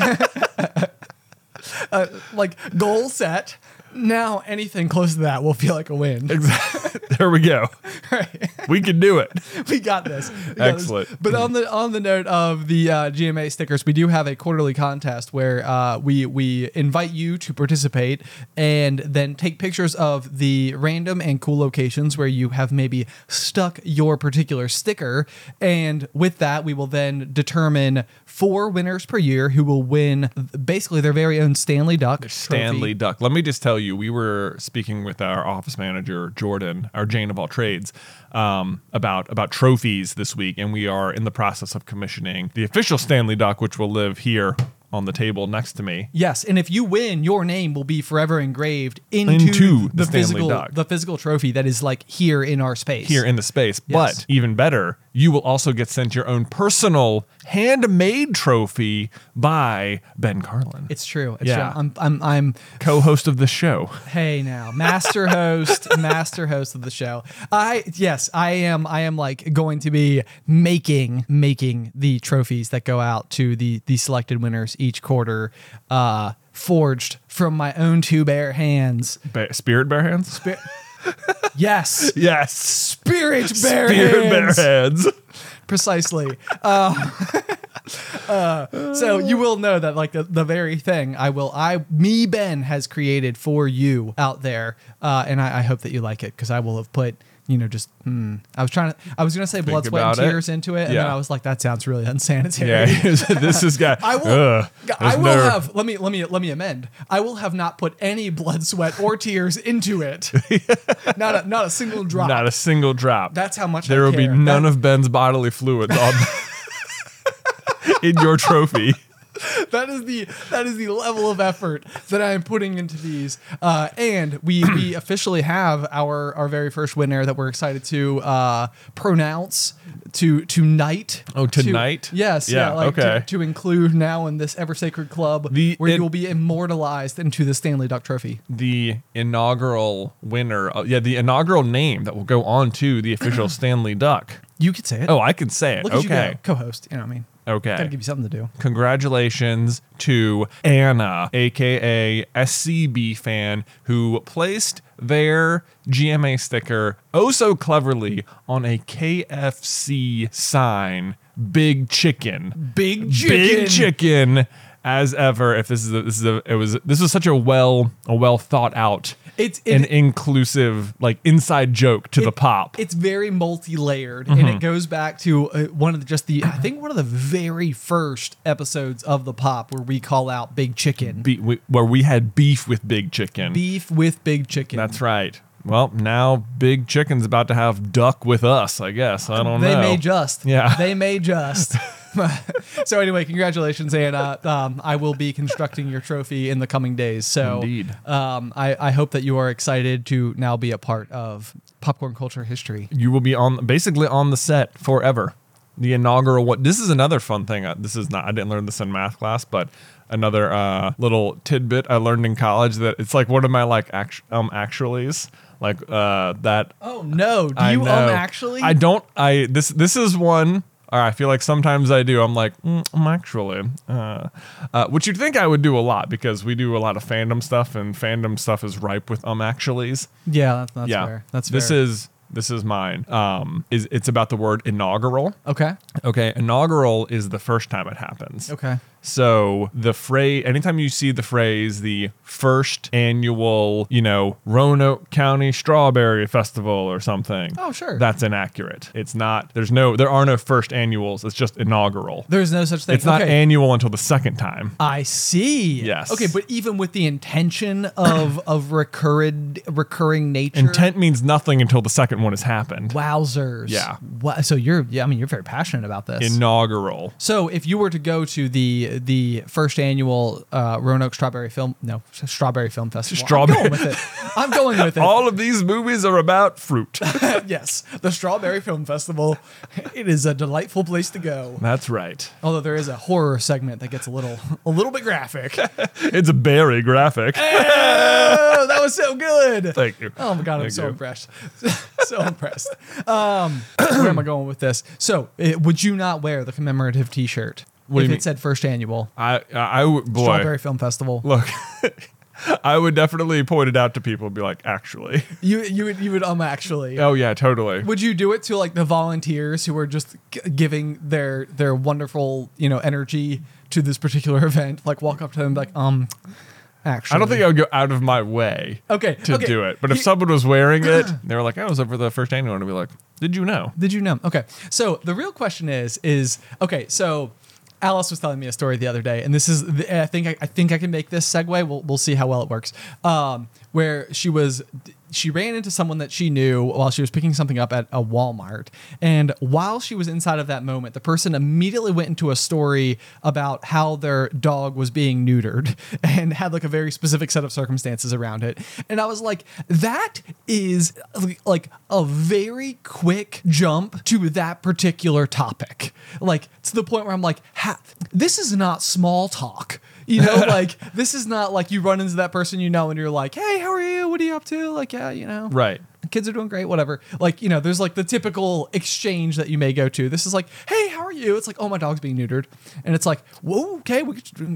like goal set. Now anything close to that will feel like a win. Exactly. There we go. Right. We can do it. We got this. Excellent. But on the note of the GMA stickers, we do have a quarterly contest where we invite you to participate and then take pictures of the random and cool locations where you have maybe stuck your particular sticker. And with that, we will then determine 4 winners per year who will win basically their very own Stanley Duck trophy. Stanley Duck. Let me just tell you, we were speaking with our office manager, Jordan, our Jane of all trades, about trophies this week, and we are in the process of commissioning the official Stanley Duck, which will live here on the table next to me. Yes, and if you win, your name will be forever engraved into the Stanley physical Duck. the physical trophy that is like here in our space. Here in the space. Yes. But even better, you will also get sent your own personal handmade trophy by Ben Carlin. It's true. It's Yeah. true. I'm co-host of the show. hey now, master host of the show. I am like going to be making the trophies that go out to the selected winners each quarter, forged from my own 2 bare hands. Spirit Bear Hands? Yes. Yes. Spirit bare Spirit hands. Bear Hands. Precisely. So you will know that like the very thing Ben has created for you out there, and I hope that you like it because I will have put I was gonna say blood, sweat, and about it. tears into it, and then Yeah. I was like, that sounds really unsanitary. Yeah, this is guy. I will have. Let me amend. I will have not put any blood, sweat, or tears into it. Not a single drop. Not a single drop. That's how much there I will be care. none of Ben's bodily fluids on in your trophy. That is the level of effort that I am putting into these, and we officially have our very first winner that we're excited to pronounce tonight. Oh, tonight? Yes, Yeah, okay. To include now in this ever sacred club, where you will be immortalized into the Stanley Duck Trophy. The inaugural winner, the inaugural name that will go on to the official Stanley Duck. You could say it. Oh, I can say it. Look at Okay. you go, co-host. You know what I mean? Okay. Gotta give you something to do. Congratulations to Anna, aka SCB fan, who placed their GMA sticker oh so cleverly on a KFC sign. Big chicken. Big chicken. Big chicken. As ever, if this was such a well thought out and inclusive like inside joke to the pop. It's very multi-layered, and it goes back to one of the very first episodes of the pop where we call out Big Chicken. Where we had beef with Big Chicken. Beef with Big Chicken. That's right. Well, now Big Chicken's about to have duck with us, I guess. I don't know. They may just. Yeah. They may just. So anyway, congratulations, Anna. I will be constructing your trophy in the coming days. So Indeed. I hope that you are excited to now be a part of popcorn culture history. You will be basically on the set forever. The inaugural one. This is another fun thing. I didn't learn this in math class, but another little tidbit I learned in college that it's like one of my like actuallys. Like that. Oh no! Do you actually? I don't. This is one. I feel like sometimes I do. I'm like, actually, which you'd think I would do a lot because we do a lot of fandom stuff, and fandom stuff is ripe with actuallys. Yeah, that's fair. That's fair. This is mine. It's about the word inaugural. Okay. Okay. Inaugural is the first time it happens. Okay. So the phrase, anytime you see the phrase, the first annual, Roanoke County Strawberry Festival or something. Oh, sure. That's inaccurate. It's not, there are no first annuals. It's just inaugural. There's no such thing. It's not annual until the second time. I see. Yes. Okay, but even with the intention of recurring nature. Intent means nothing until the second one has happened. Wowzers. Yeah. So you're very passionate about this. Inaugural. So if you were to go to the first annual Roanoke Strawberry Film Festival. I'm going with it. All of these movies are about fruit. Yes, the Strawberry Film Festival. It is a delightful place to go. That's right. Although there is a horror segment that gets a little bit graphic. It's very graphic. Oh, that was so good. Thank you. Oh my God, I'm so impressed. So impressed. Where am I going with this? So, would you not wear the commemorative T-shirt if it said first annual? I would, boy. Strawberry Film Festival. Look, I would definitely point it out to people and be like, actually. You would actually. Oh yeah, totally. Would you do it to like the volunteers who are just giving their wonderful energy to this particular event? Like walk up to them and be like, actually. I don't think I would go out of my way to do it. But if someone was wearing it, they were like, I was over the first annual, and I'd be like, did you know? Did you know? Okay. So the real question is okay, so Alice was telling me a story the other day, and this is I think I can make this segue. We'll see how well it works. Where she ran into someone that she knew while she was picking something up at a Walmart. And while she was inside of that moment, the person immediately went into a story about how their dog was being neutered and had like a very specific set of circumstances around it. And I was like, that is like a very quick jump to that particular topic. Like to the point where I'm like, this is not small talk. Like this is not like you run into that person and you're like, hey, how are you? What are you up to? Like, yeah, Right. Kids are doing great, whatever. Like, there's like the typical exchange that you may go to. This is like, hey, how are you? It's like, oh, my dog's being neutered. And it's like, whoa, okay,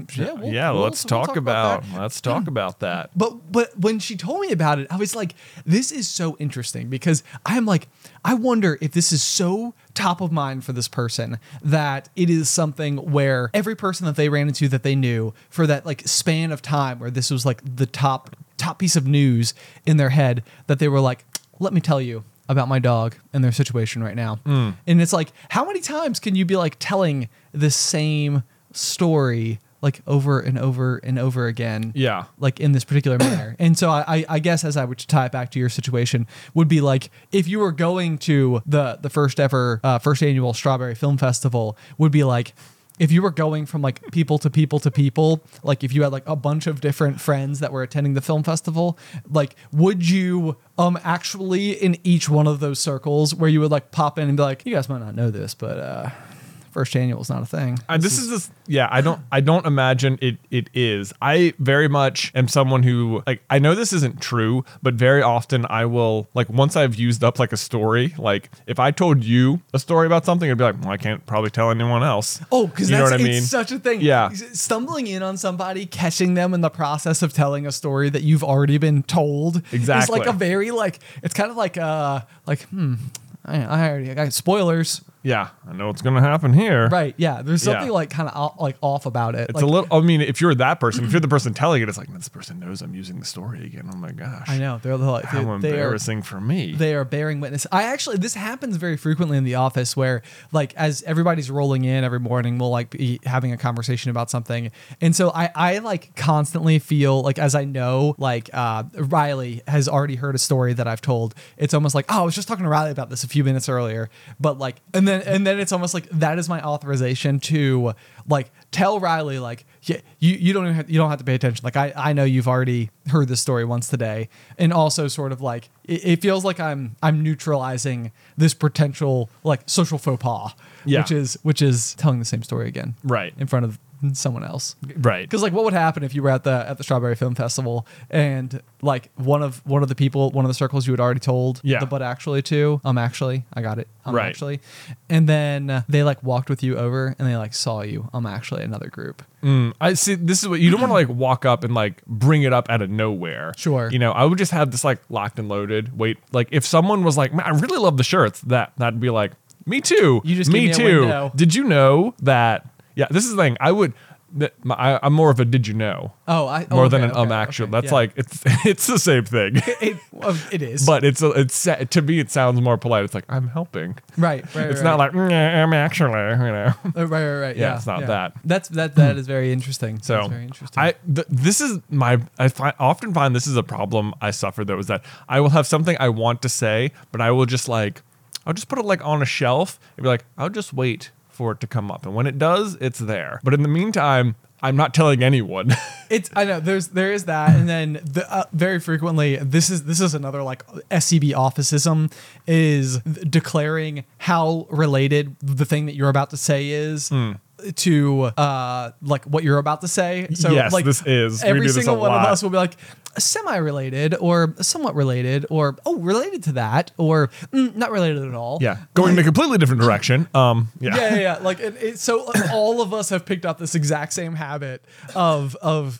let's talk about that. But when she told me about it, I was like, this is so interesting because I'm like, I wonder if this is so top of mind for this person that it is something where every person that they ran into that they knew for that like span of time where this was like the top piece of news in their head that they were like, let me tell you about my dog and their situation right now. And it's like, how many times can you be like telling the same story like over and over and over again? Yeah. Like in this particular manner. And so I guess as I were to tie it back to your situation would be like, if you were going to the first ever, first annual Strawberry Film Festival would be like, if you were going from like people to people to people, like if you had like a bunch of different friends that were attending the film festival, like would you actually in each one of those circles where you would like pop in and be like, you guys might not know this, but first annual is not a thing. I don't imagine it is. I very much am someone who, like, I know this isn't true, but very often I will, like, once I've used up like a story, like if I told you a story about something, I'd be like, well, I can't probably tell anyone else. Oh, because you know that's what I mean? It's such a thing. Yeah. Stumbling in on somebody, catching them in the process of telling a story that you've already been told Exactly. is like a very like, it's kind of like I already got spoilers. Yeah, I know what's going to happen here. Right. Yeah. There's something Yeah. like kind of like off about it. It's like, a little, I mean, if you're that person, if you're the person telling it, it's like, this person knows I'm using the story again. Oh my gosh. I know. They're like, How embarrassing for me. They are bearing witness. This happens very frequently in the office where like as everybody's rolling in every morning, we'll like be having a conversation about something. And so I like constantly feel like, as I know, like Riley has already heard a story that I've told. It's almost like, oh, I was just talking to Riley about this a few minutes earlier. But like, and then it's almost like that is my authorization to like tell Riley like, yeah, you don't have to pay attention. Like I know you've already heard this story once today, and also sort of like it feels like I'm neutralizing this potential like social faux pas, Yeah. which is telling the same story again, Right. in front of someone else. Right. Because like what would happen if you were at the Strawberry Film Festival and like one of the circles you had already told Yeah. the but actually to actually I got it Right. actually, and then they like walked with you over and they like saw you actually another group. I see. This is what you don't want to like walk up and like bring it up out of nowhere. Sure. You know, I would just have this like locked and loaded. Wait, like if someone was like, man, I really love the shirts, that'd be like, me too. You just me gave me a too. window. Did you know that? Yeah, this is the thing. I'm more of a did you know more than an actual. That's yeah. like it's the same thing. It is, But it's to me it sounds more polite. It's like I'm helping. right. It's not like I'm actually, you know. Right. Yeah, it's not that. That is very interesting. So That's very interesting. often find this is a problem I suffer though, is that I will have something I want to say, but I will just like, I'll just put it like on a shelf and be like, I'll just wait for it to come up. And when it does, it's there. But in the meantime, I'm not telling anyone. I know there is that, and then very frequently this is another like SCB officeism is declaring how related the thing that you're about to say is to like what you're about to say. So Yes, like this is. We every do this single a one of lot. us will be like semi-related or somewhat related or related to that or not related at all. Yeah. Going in a completely different direction. Yeah. Like so all of us have picked up this exact same habit of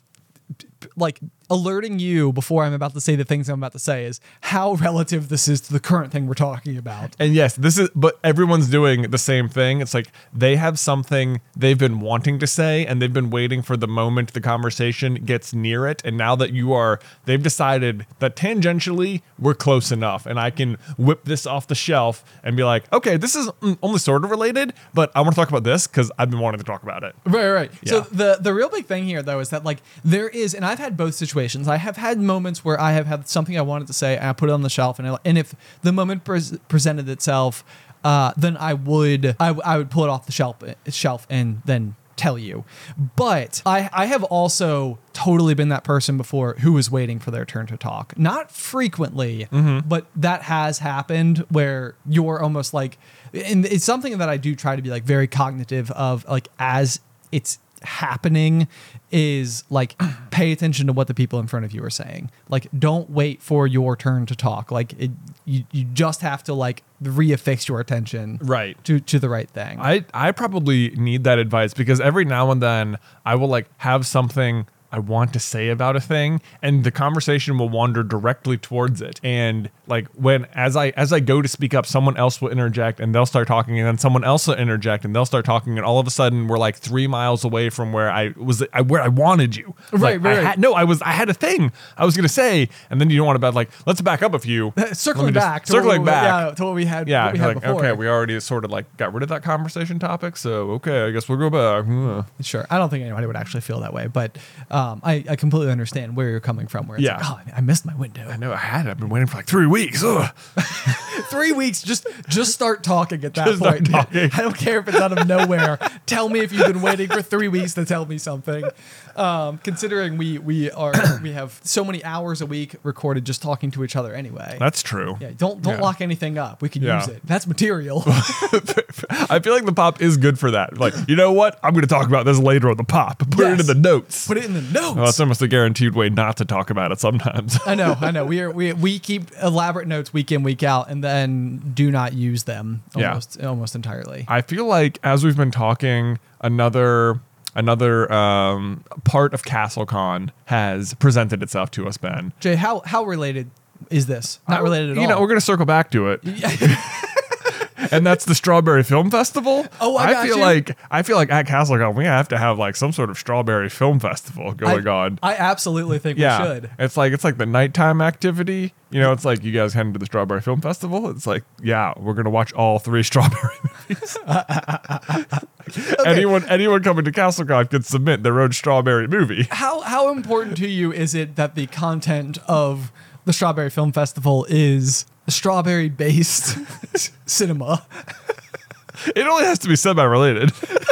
like alerting you before I'm about to say the things I'm about to say is how relative this is to the current thing we're talking about. And yes, but everyone's doing the same thing. It's like they have something they've been wanting to say and they've been waiting for the moment the conversation gets near it. And now that they've decided that tangentially we're close enough and I can whip this off the shelf and be like, okay, this is only sort of related, but I want to talk about this because I've been wanting to talk about it. Right. Yeah. So the real big thing here though is that like there is, and I've had both situations. I have had moments where I have had something I wanted to say and I put it on the shelf, and if the moment presented itself, then I would pull it off the shelf and then tell you. But I have also totally been that person before who was waiting for their turn to talk. Not frequently, but that has happened where you're almost like, and it's something that I do try to be like very cognitive of, like as it's happening, is like pay attention to what the people in front of you are saying. Like don't wait for your turn to talk. Like you just have to like reaffix your attention Right. to the right thing. I probably need that advice because every now and then I will like have something I want to say about a thing and the conversation will wander directly towards it. And like as I go to speak up, someone else will interject and they'll start talking, and then someone else will interject and they'll start talking, and all of a sudden we're like 3 miles away from where I wanted you. Right. I had a thing I was gonna say, and then you don't want to like, let's back up a few. Circling back to what we had Yeah, what we had like, before. okay, we already sort of like got rid of that conversation topic, so okay, I guess we'll go back. Sure. I don't think anybody would actually feel that way, but I completely understand where you're coming from, where it's Yeah. like, oh, I missed my window. I know I've been waiting for like 3 weeks. Ugh. 3 weeks, just start talking at that Just start point. talking. I don't care if it's out of nowhere. Tell me if you've been waiting for 3 weeks to tell me something. Considering we have so many hours a week recorded just talking to each other anyway. That's true. Yeah, don't lock anything up. We can Yeah. use it. That's material. I feel like the pop is good for that. Like, you know what? I'm going to talk about this later on the pop. Put it Yes. in the notes. Put it in the notes. Well, it's almost a guaranteed way not to talk about it sometimes. I know. We keep elaborate notes week in, week out, and then do not use them almost entirely. I feel like as we've been talking, another part of CastleCon has presented itself to us, Ben. Jay, how related is this? Not related at all. You know, we're going to circle back to it. And that's the Strawberry Film Festival. Oh, I got feel you. like at CastleCon we have to have like some sort of Strawberry Film Festival going on. I absolutely think we should. It's like the nighttime activity. You know, it's like you guys heading to the Strawberry Film Festival. It's like, yeah, we're gonna watch all 3 Strawberry movies. Anyone coming to CastleCon can submit their own Strawberry movie. How important to you is it that the content of the Strawberry Film Festival is strawberry-based cinema? It only has to be semi-related.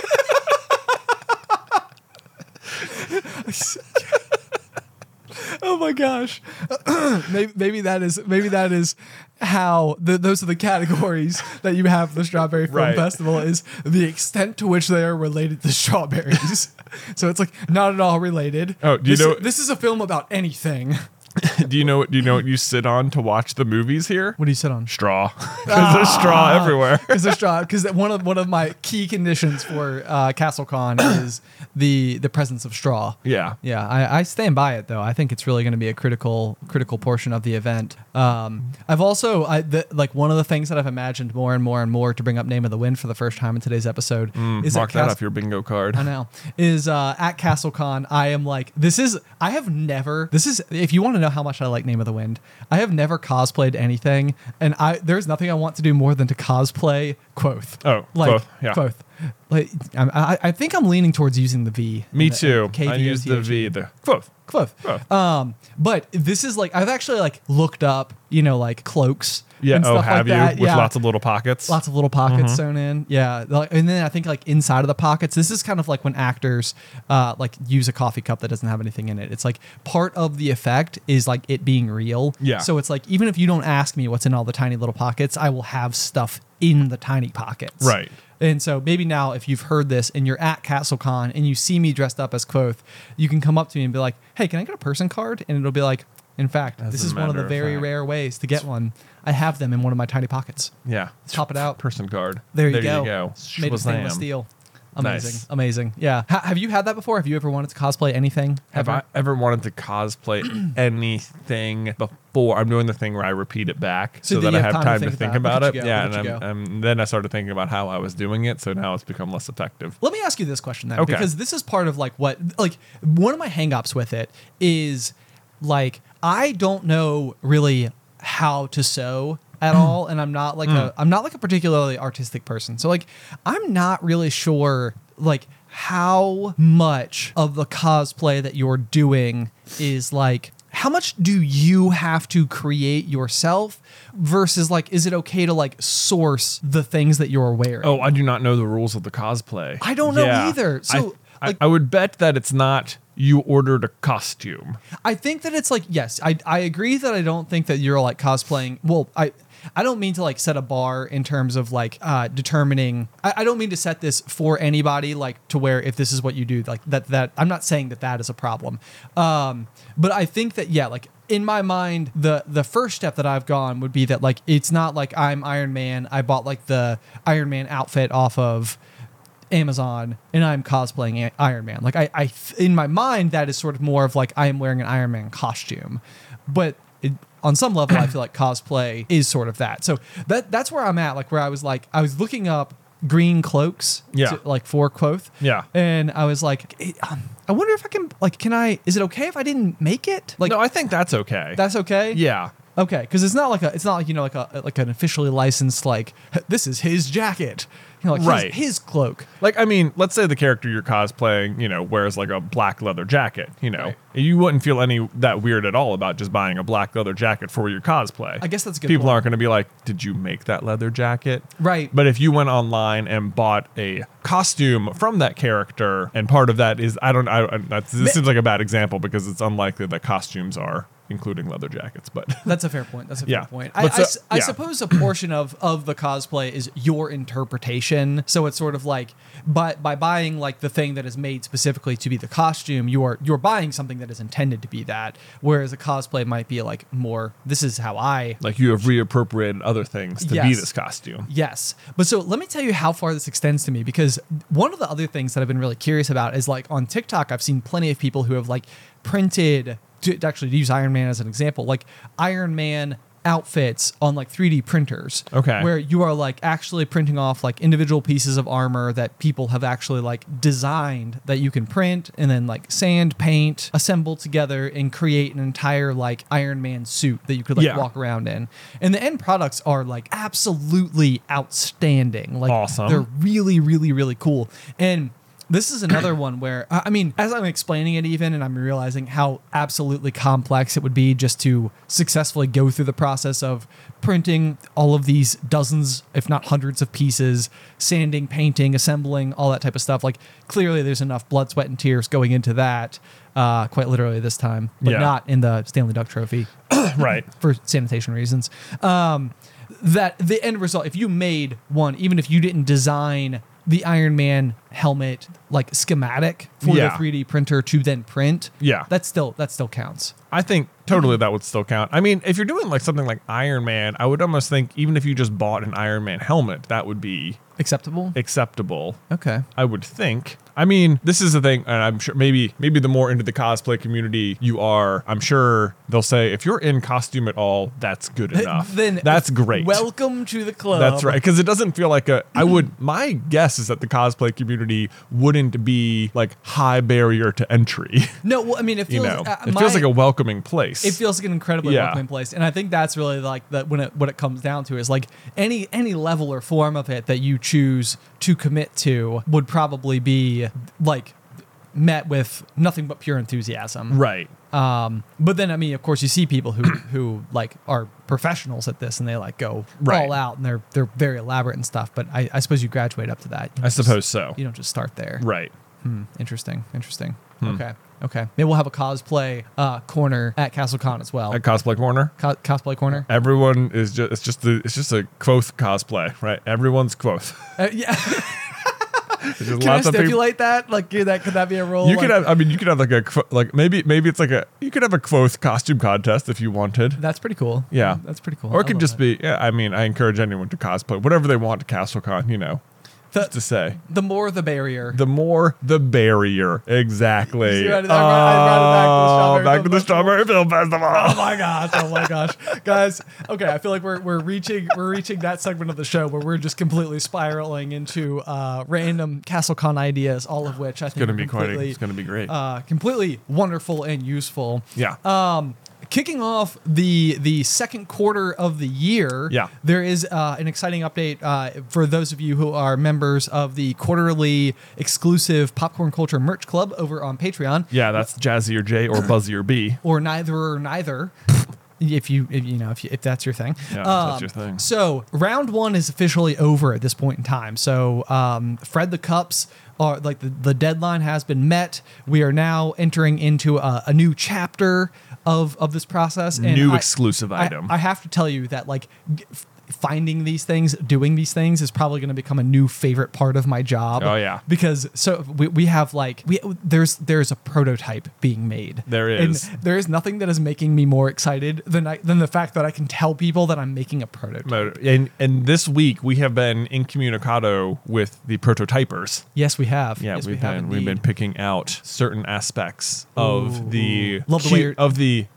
Oh my gosh. maybe that is how those are the categories that you have for the Strawberry Film Right. Festival, is the extent to which they are related to strawberries. So it's like not at all related. Oh, do you know- this is a film about anything. Do you know what you sit on to watch the movies here? What do you sit on? Straw. Because there's straw everywhere. Because one of my key conditions for CastleCon is the presence of straw. Yeah. Yeah, I stand by it though. I think it's really going to be a critical portion of the event. I've also one of the things that I've imagined more and more to bring up Name of the Wind for the first time in today's episode is Mark that off your bingo card. I know. Is at CastleCon, I am like, if you want to know how much I like Name of the Wind, I have never cosplayed anything, and there's nothing I want to do more than to cosplay Quoth. Oh, like Quoth, yeah. Quoth. Like, I think I'm leaning towards using the V. Me too. KVOTH. I use the V, the Quoth. Quoth. But this is like, I've actually like looked up, like cloaks. Yeah. And Oh, stuff have like that. you? With lots of little pockets. Lots of little pockets sewn in. Yeah. And then I think like inside of the pockets, this is kind of like when actors like use a coffee cup that doesn't have anything in it. It's like part of the effect is like it being real. Yeah. So it's like, even if you don't ask me what's in all the tiny little pockets, I will have stuff in the tiny pockets. Right. And so maybe now if you've heard this and you're at CastleCon and you see me dressed up as Quoth, you can come up to me and be like, hey, can I get a person card? And it'll be like, in fact, As this a is one of the matter of very fact. rare ways to get one. I have them in one of my tiny pockets. Yeah. Pop it out. Person card. There you go. Made of stainless Shazam. steel. Amazing. Nice. Amazing. Yeah. Have you had that before? Have you ever wanted to cosplay anything? Have I ever wanted to cosplay anything before? I'm doing the thing where I repeat it back So so that that you I have have time to time to think think about about it. it. Look at Yeah, you and go. then I started thinking about how I was doing it, so now it's become less effective. Let me ask you this question then, Okay. because this is part of like one of my hangups with it is like, I don't know really how to sew at all, and I'm not like a particularly artistic person. So like, I'm not really sure like how much of the cosplay that you're doing is like, how much do you have to create yourself versus like, is it okay to like source the things that you're wearing? Oh, I do not know the rules of the cosplay. I don't know either. So I would bet that it's not you ordered a costume. I think that it's like, yes, I agree that I don't think that you're like cosplaying. Well, I don't mean to like set a bar in terms of like determining. I don't mean to set this for anybody, like to where if this is what you do, like that I'm not saying that is a problem. But I think that, yeah, like in my mind, the first step that I've gone would be that like, it's not like I'm Iron Man. I bought like the Iron Man outfit off of Amazon and I'm cosplaying Iron Man. Like I in my mind, that is sort of more of like I am wearing an Iron Man costume, but on some level, I feel like cosplay is sort of that. So that's where I'm at. Like where I was looking up green cloaks, like for Quoth. Yeah. And I was like, I wonder if I can, is it okay if I didn't make it? Like, No, I think that's okay. that's okay. Yeah. Okay. Cause it's not like like an officially licensed, like, this is his jacket, like Right. his cloak. Like, I mean, let's say the character you're cosplaying, wears like a black leather jacket, Right. You wouldn't feel any that weird at all about just buying a black leather jacket for your cosplay. I guess that's a good People point. aren't going to be like, did you make that leather jacket? Right. But if you went online and bought a costume from that character, and part of that is, this seems like a bad example because it's unlikely that costumes are including leather jackets, but That's a fair point. That's a Yeah. fair point. But I suppose a portion of the cosplay is your interpretation. So it's sort of like by buying like the thing that is made specifically to be the costume, you're buying something that is intended to be that. Whereas a cosplay might be like more, this is how I. like you have reappropriated other things to be Yes. this costume. Yes. But so let me tell you how far this extends to me, because one of the other things that I've been really curious about is like on TikTok, I've seen plenty of people who have like printed, to use Iron Man as an example, like Iron Man outfits on like 3D printers. Okay. Where you are like actually printing off like individual pieces of armor that people have actually like designed that you can print and then like sand, paint, assemble together and create an entire like Iron Man suit that you could like Yeah. walk around in. And the end products are like absolutely outstanding. Like Awesome. they're really, really, really cool. And this is another one where, I mean, as I'm explaining it even, and I'm realizing how absolutely complex it would be just to successfully go through the process of printing all of these dozens, if not hundreds of pieces, sanding, painting, assembling, all that type of stuff. Like, clearly there's enough blood, sweat, and tears going into that, quite literally this time, but Yeah. not in the Stanley Duck Trophy Right. for sanitation reasons. That the end result, if you made one, even if you didn't design the Iron Man helmet like schematic for Yeah. the 3D printer to then print, Yeah. that still counts. I think totally that would still count. I mean, if you're doing like something like Iron Man, I would almost think even if you just bought an Iron Man helmet, that would be Acceptable? acceptable. Okay. I would think. I mean, this is the thing, and I'm sure maybe the more into the cosplay community you are, I'm sure they'll say if you're in costume at all, that's good enough. Then that's great. Welcome to the club. That's right, because it doesn't feel like my guess is that the cosplay community wouldn't be like high barrier to entry. No, well, I mean, it You feels know, it feels like a welcoming place. it feels like an incredibly Yeah. welcoming place, and I think that's really like what it comes down to is like any level or form of it that you choose to commit to would probably be like met with nothing but pure enthusiasm. right. But then I mean, of course, you see people who like are professionals at this and they like go Right. all out and they're very elaborate and stuff. But I suppose you graduate up to that. You I don't just- suppose so. you don't just start there. Right. Interesting. Okay. Maybe we'll have a cosplay corner at CastleCon as well. At Cosplay Corner, Cosplay corner. everyone is just it's just a Quoth cosplay, right? Everyone's Quoth. Yeah. There's just Can I lots of people. stipulate that? Like, could that be a role? You could have. I mean, you could have like maybe it's like you could have a Quoth costume contest if you wanted. That's pretty cool. Yeah, That's pretty cool. Or I it could love just that. be. Yeah, I mean, I encourage anyone to cosplay whatever they want to CastleCon. You know, just to say. The more the barrier. The more the barrier. Exactly. See, I brought it back to the Strawberry back to the Film Strawberry Film Festival. Oh my gosh, guys. Okay, I feel like we're reaching that segment of the show where we're just completely spiraling into random CastleCon ideas, all of which I think It's gonna be completely, It's gonna be great. completely wonderful and useful. Yeah. Kicking off the second quarter of the year, Yeah. there is an exciting update for those of you who are members of the quarterly exclusive Popcorn Culture Merch Club over on Patreon. Yeah, that's Jazzy or J or Buzzy or B. Or neither. If that's your thing. Yeah, if that's your thing. So round one is officially over at this point in time. So Fred the Cups are like the deadline has been met. We are now entering into a new chapter of this process. And New exclusive I item. I have to tell you that like finding these things, doing these things is probably going to become a new favorite part of my job. Oh, yeah. Because so we have like there's a prototype being made. There is. And there is nothing that is making me more excited than the fact that I can tell people that I'm making a prototype. And this week we have been incommunicado with the prototypers. Yes, we have. Yeah, Yes, we've have been indeed. picking out certain aspects of the Love the way you're- of the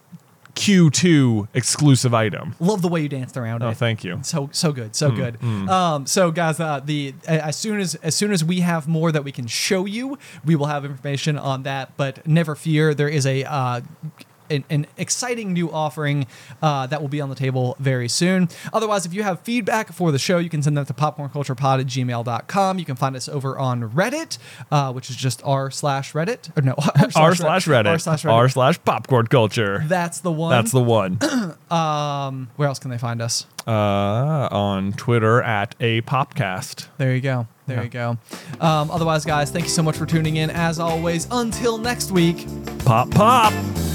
Q2 exclusive item. Love the way you danced around Oh, it. thank you. So good, so good. So guys, as soon as we have more that we can show you, we will have information on that. But never fear, there is a an exciting new offering that will be on the table very soon. Otherwise, if you have feedback for the show, you can send them to popcornculturepod@gmail.com. You can find us over on Reddit, which is just r/Reddit. Or no, r/Reddit. r/popcorn culture. That's the one. That's the one. Where else can they find us? On Twitter at @apopcast. There you go. There you go. Otherwise, guys, thank you so much for tuning in. As always, until next week. Pop.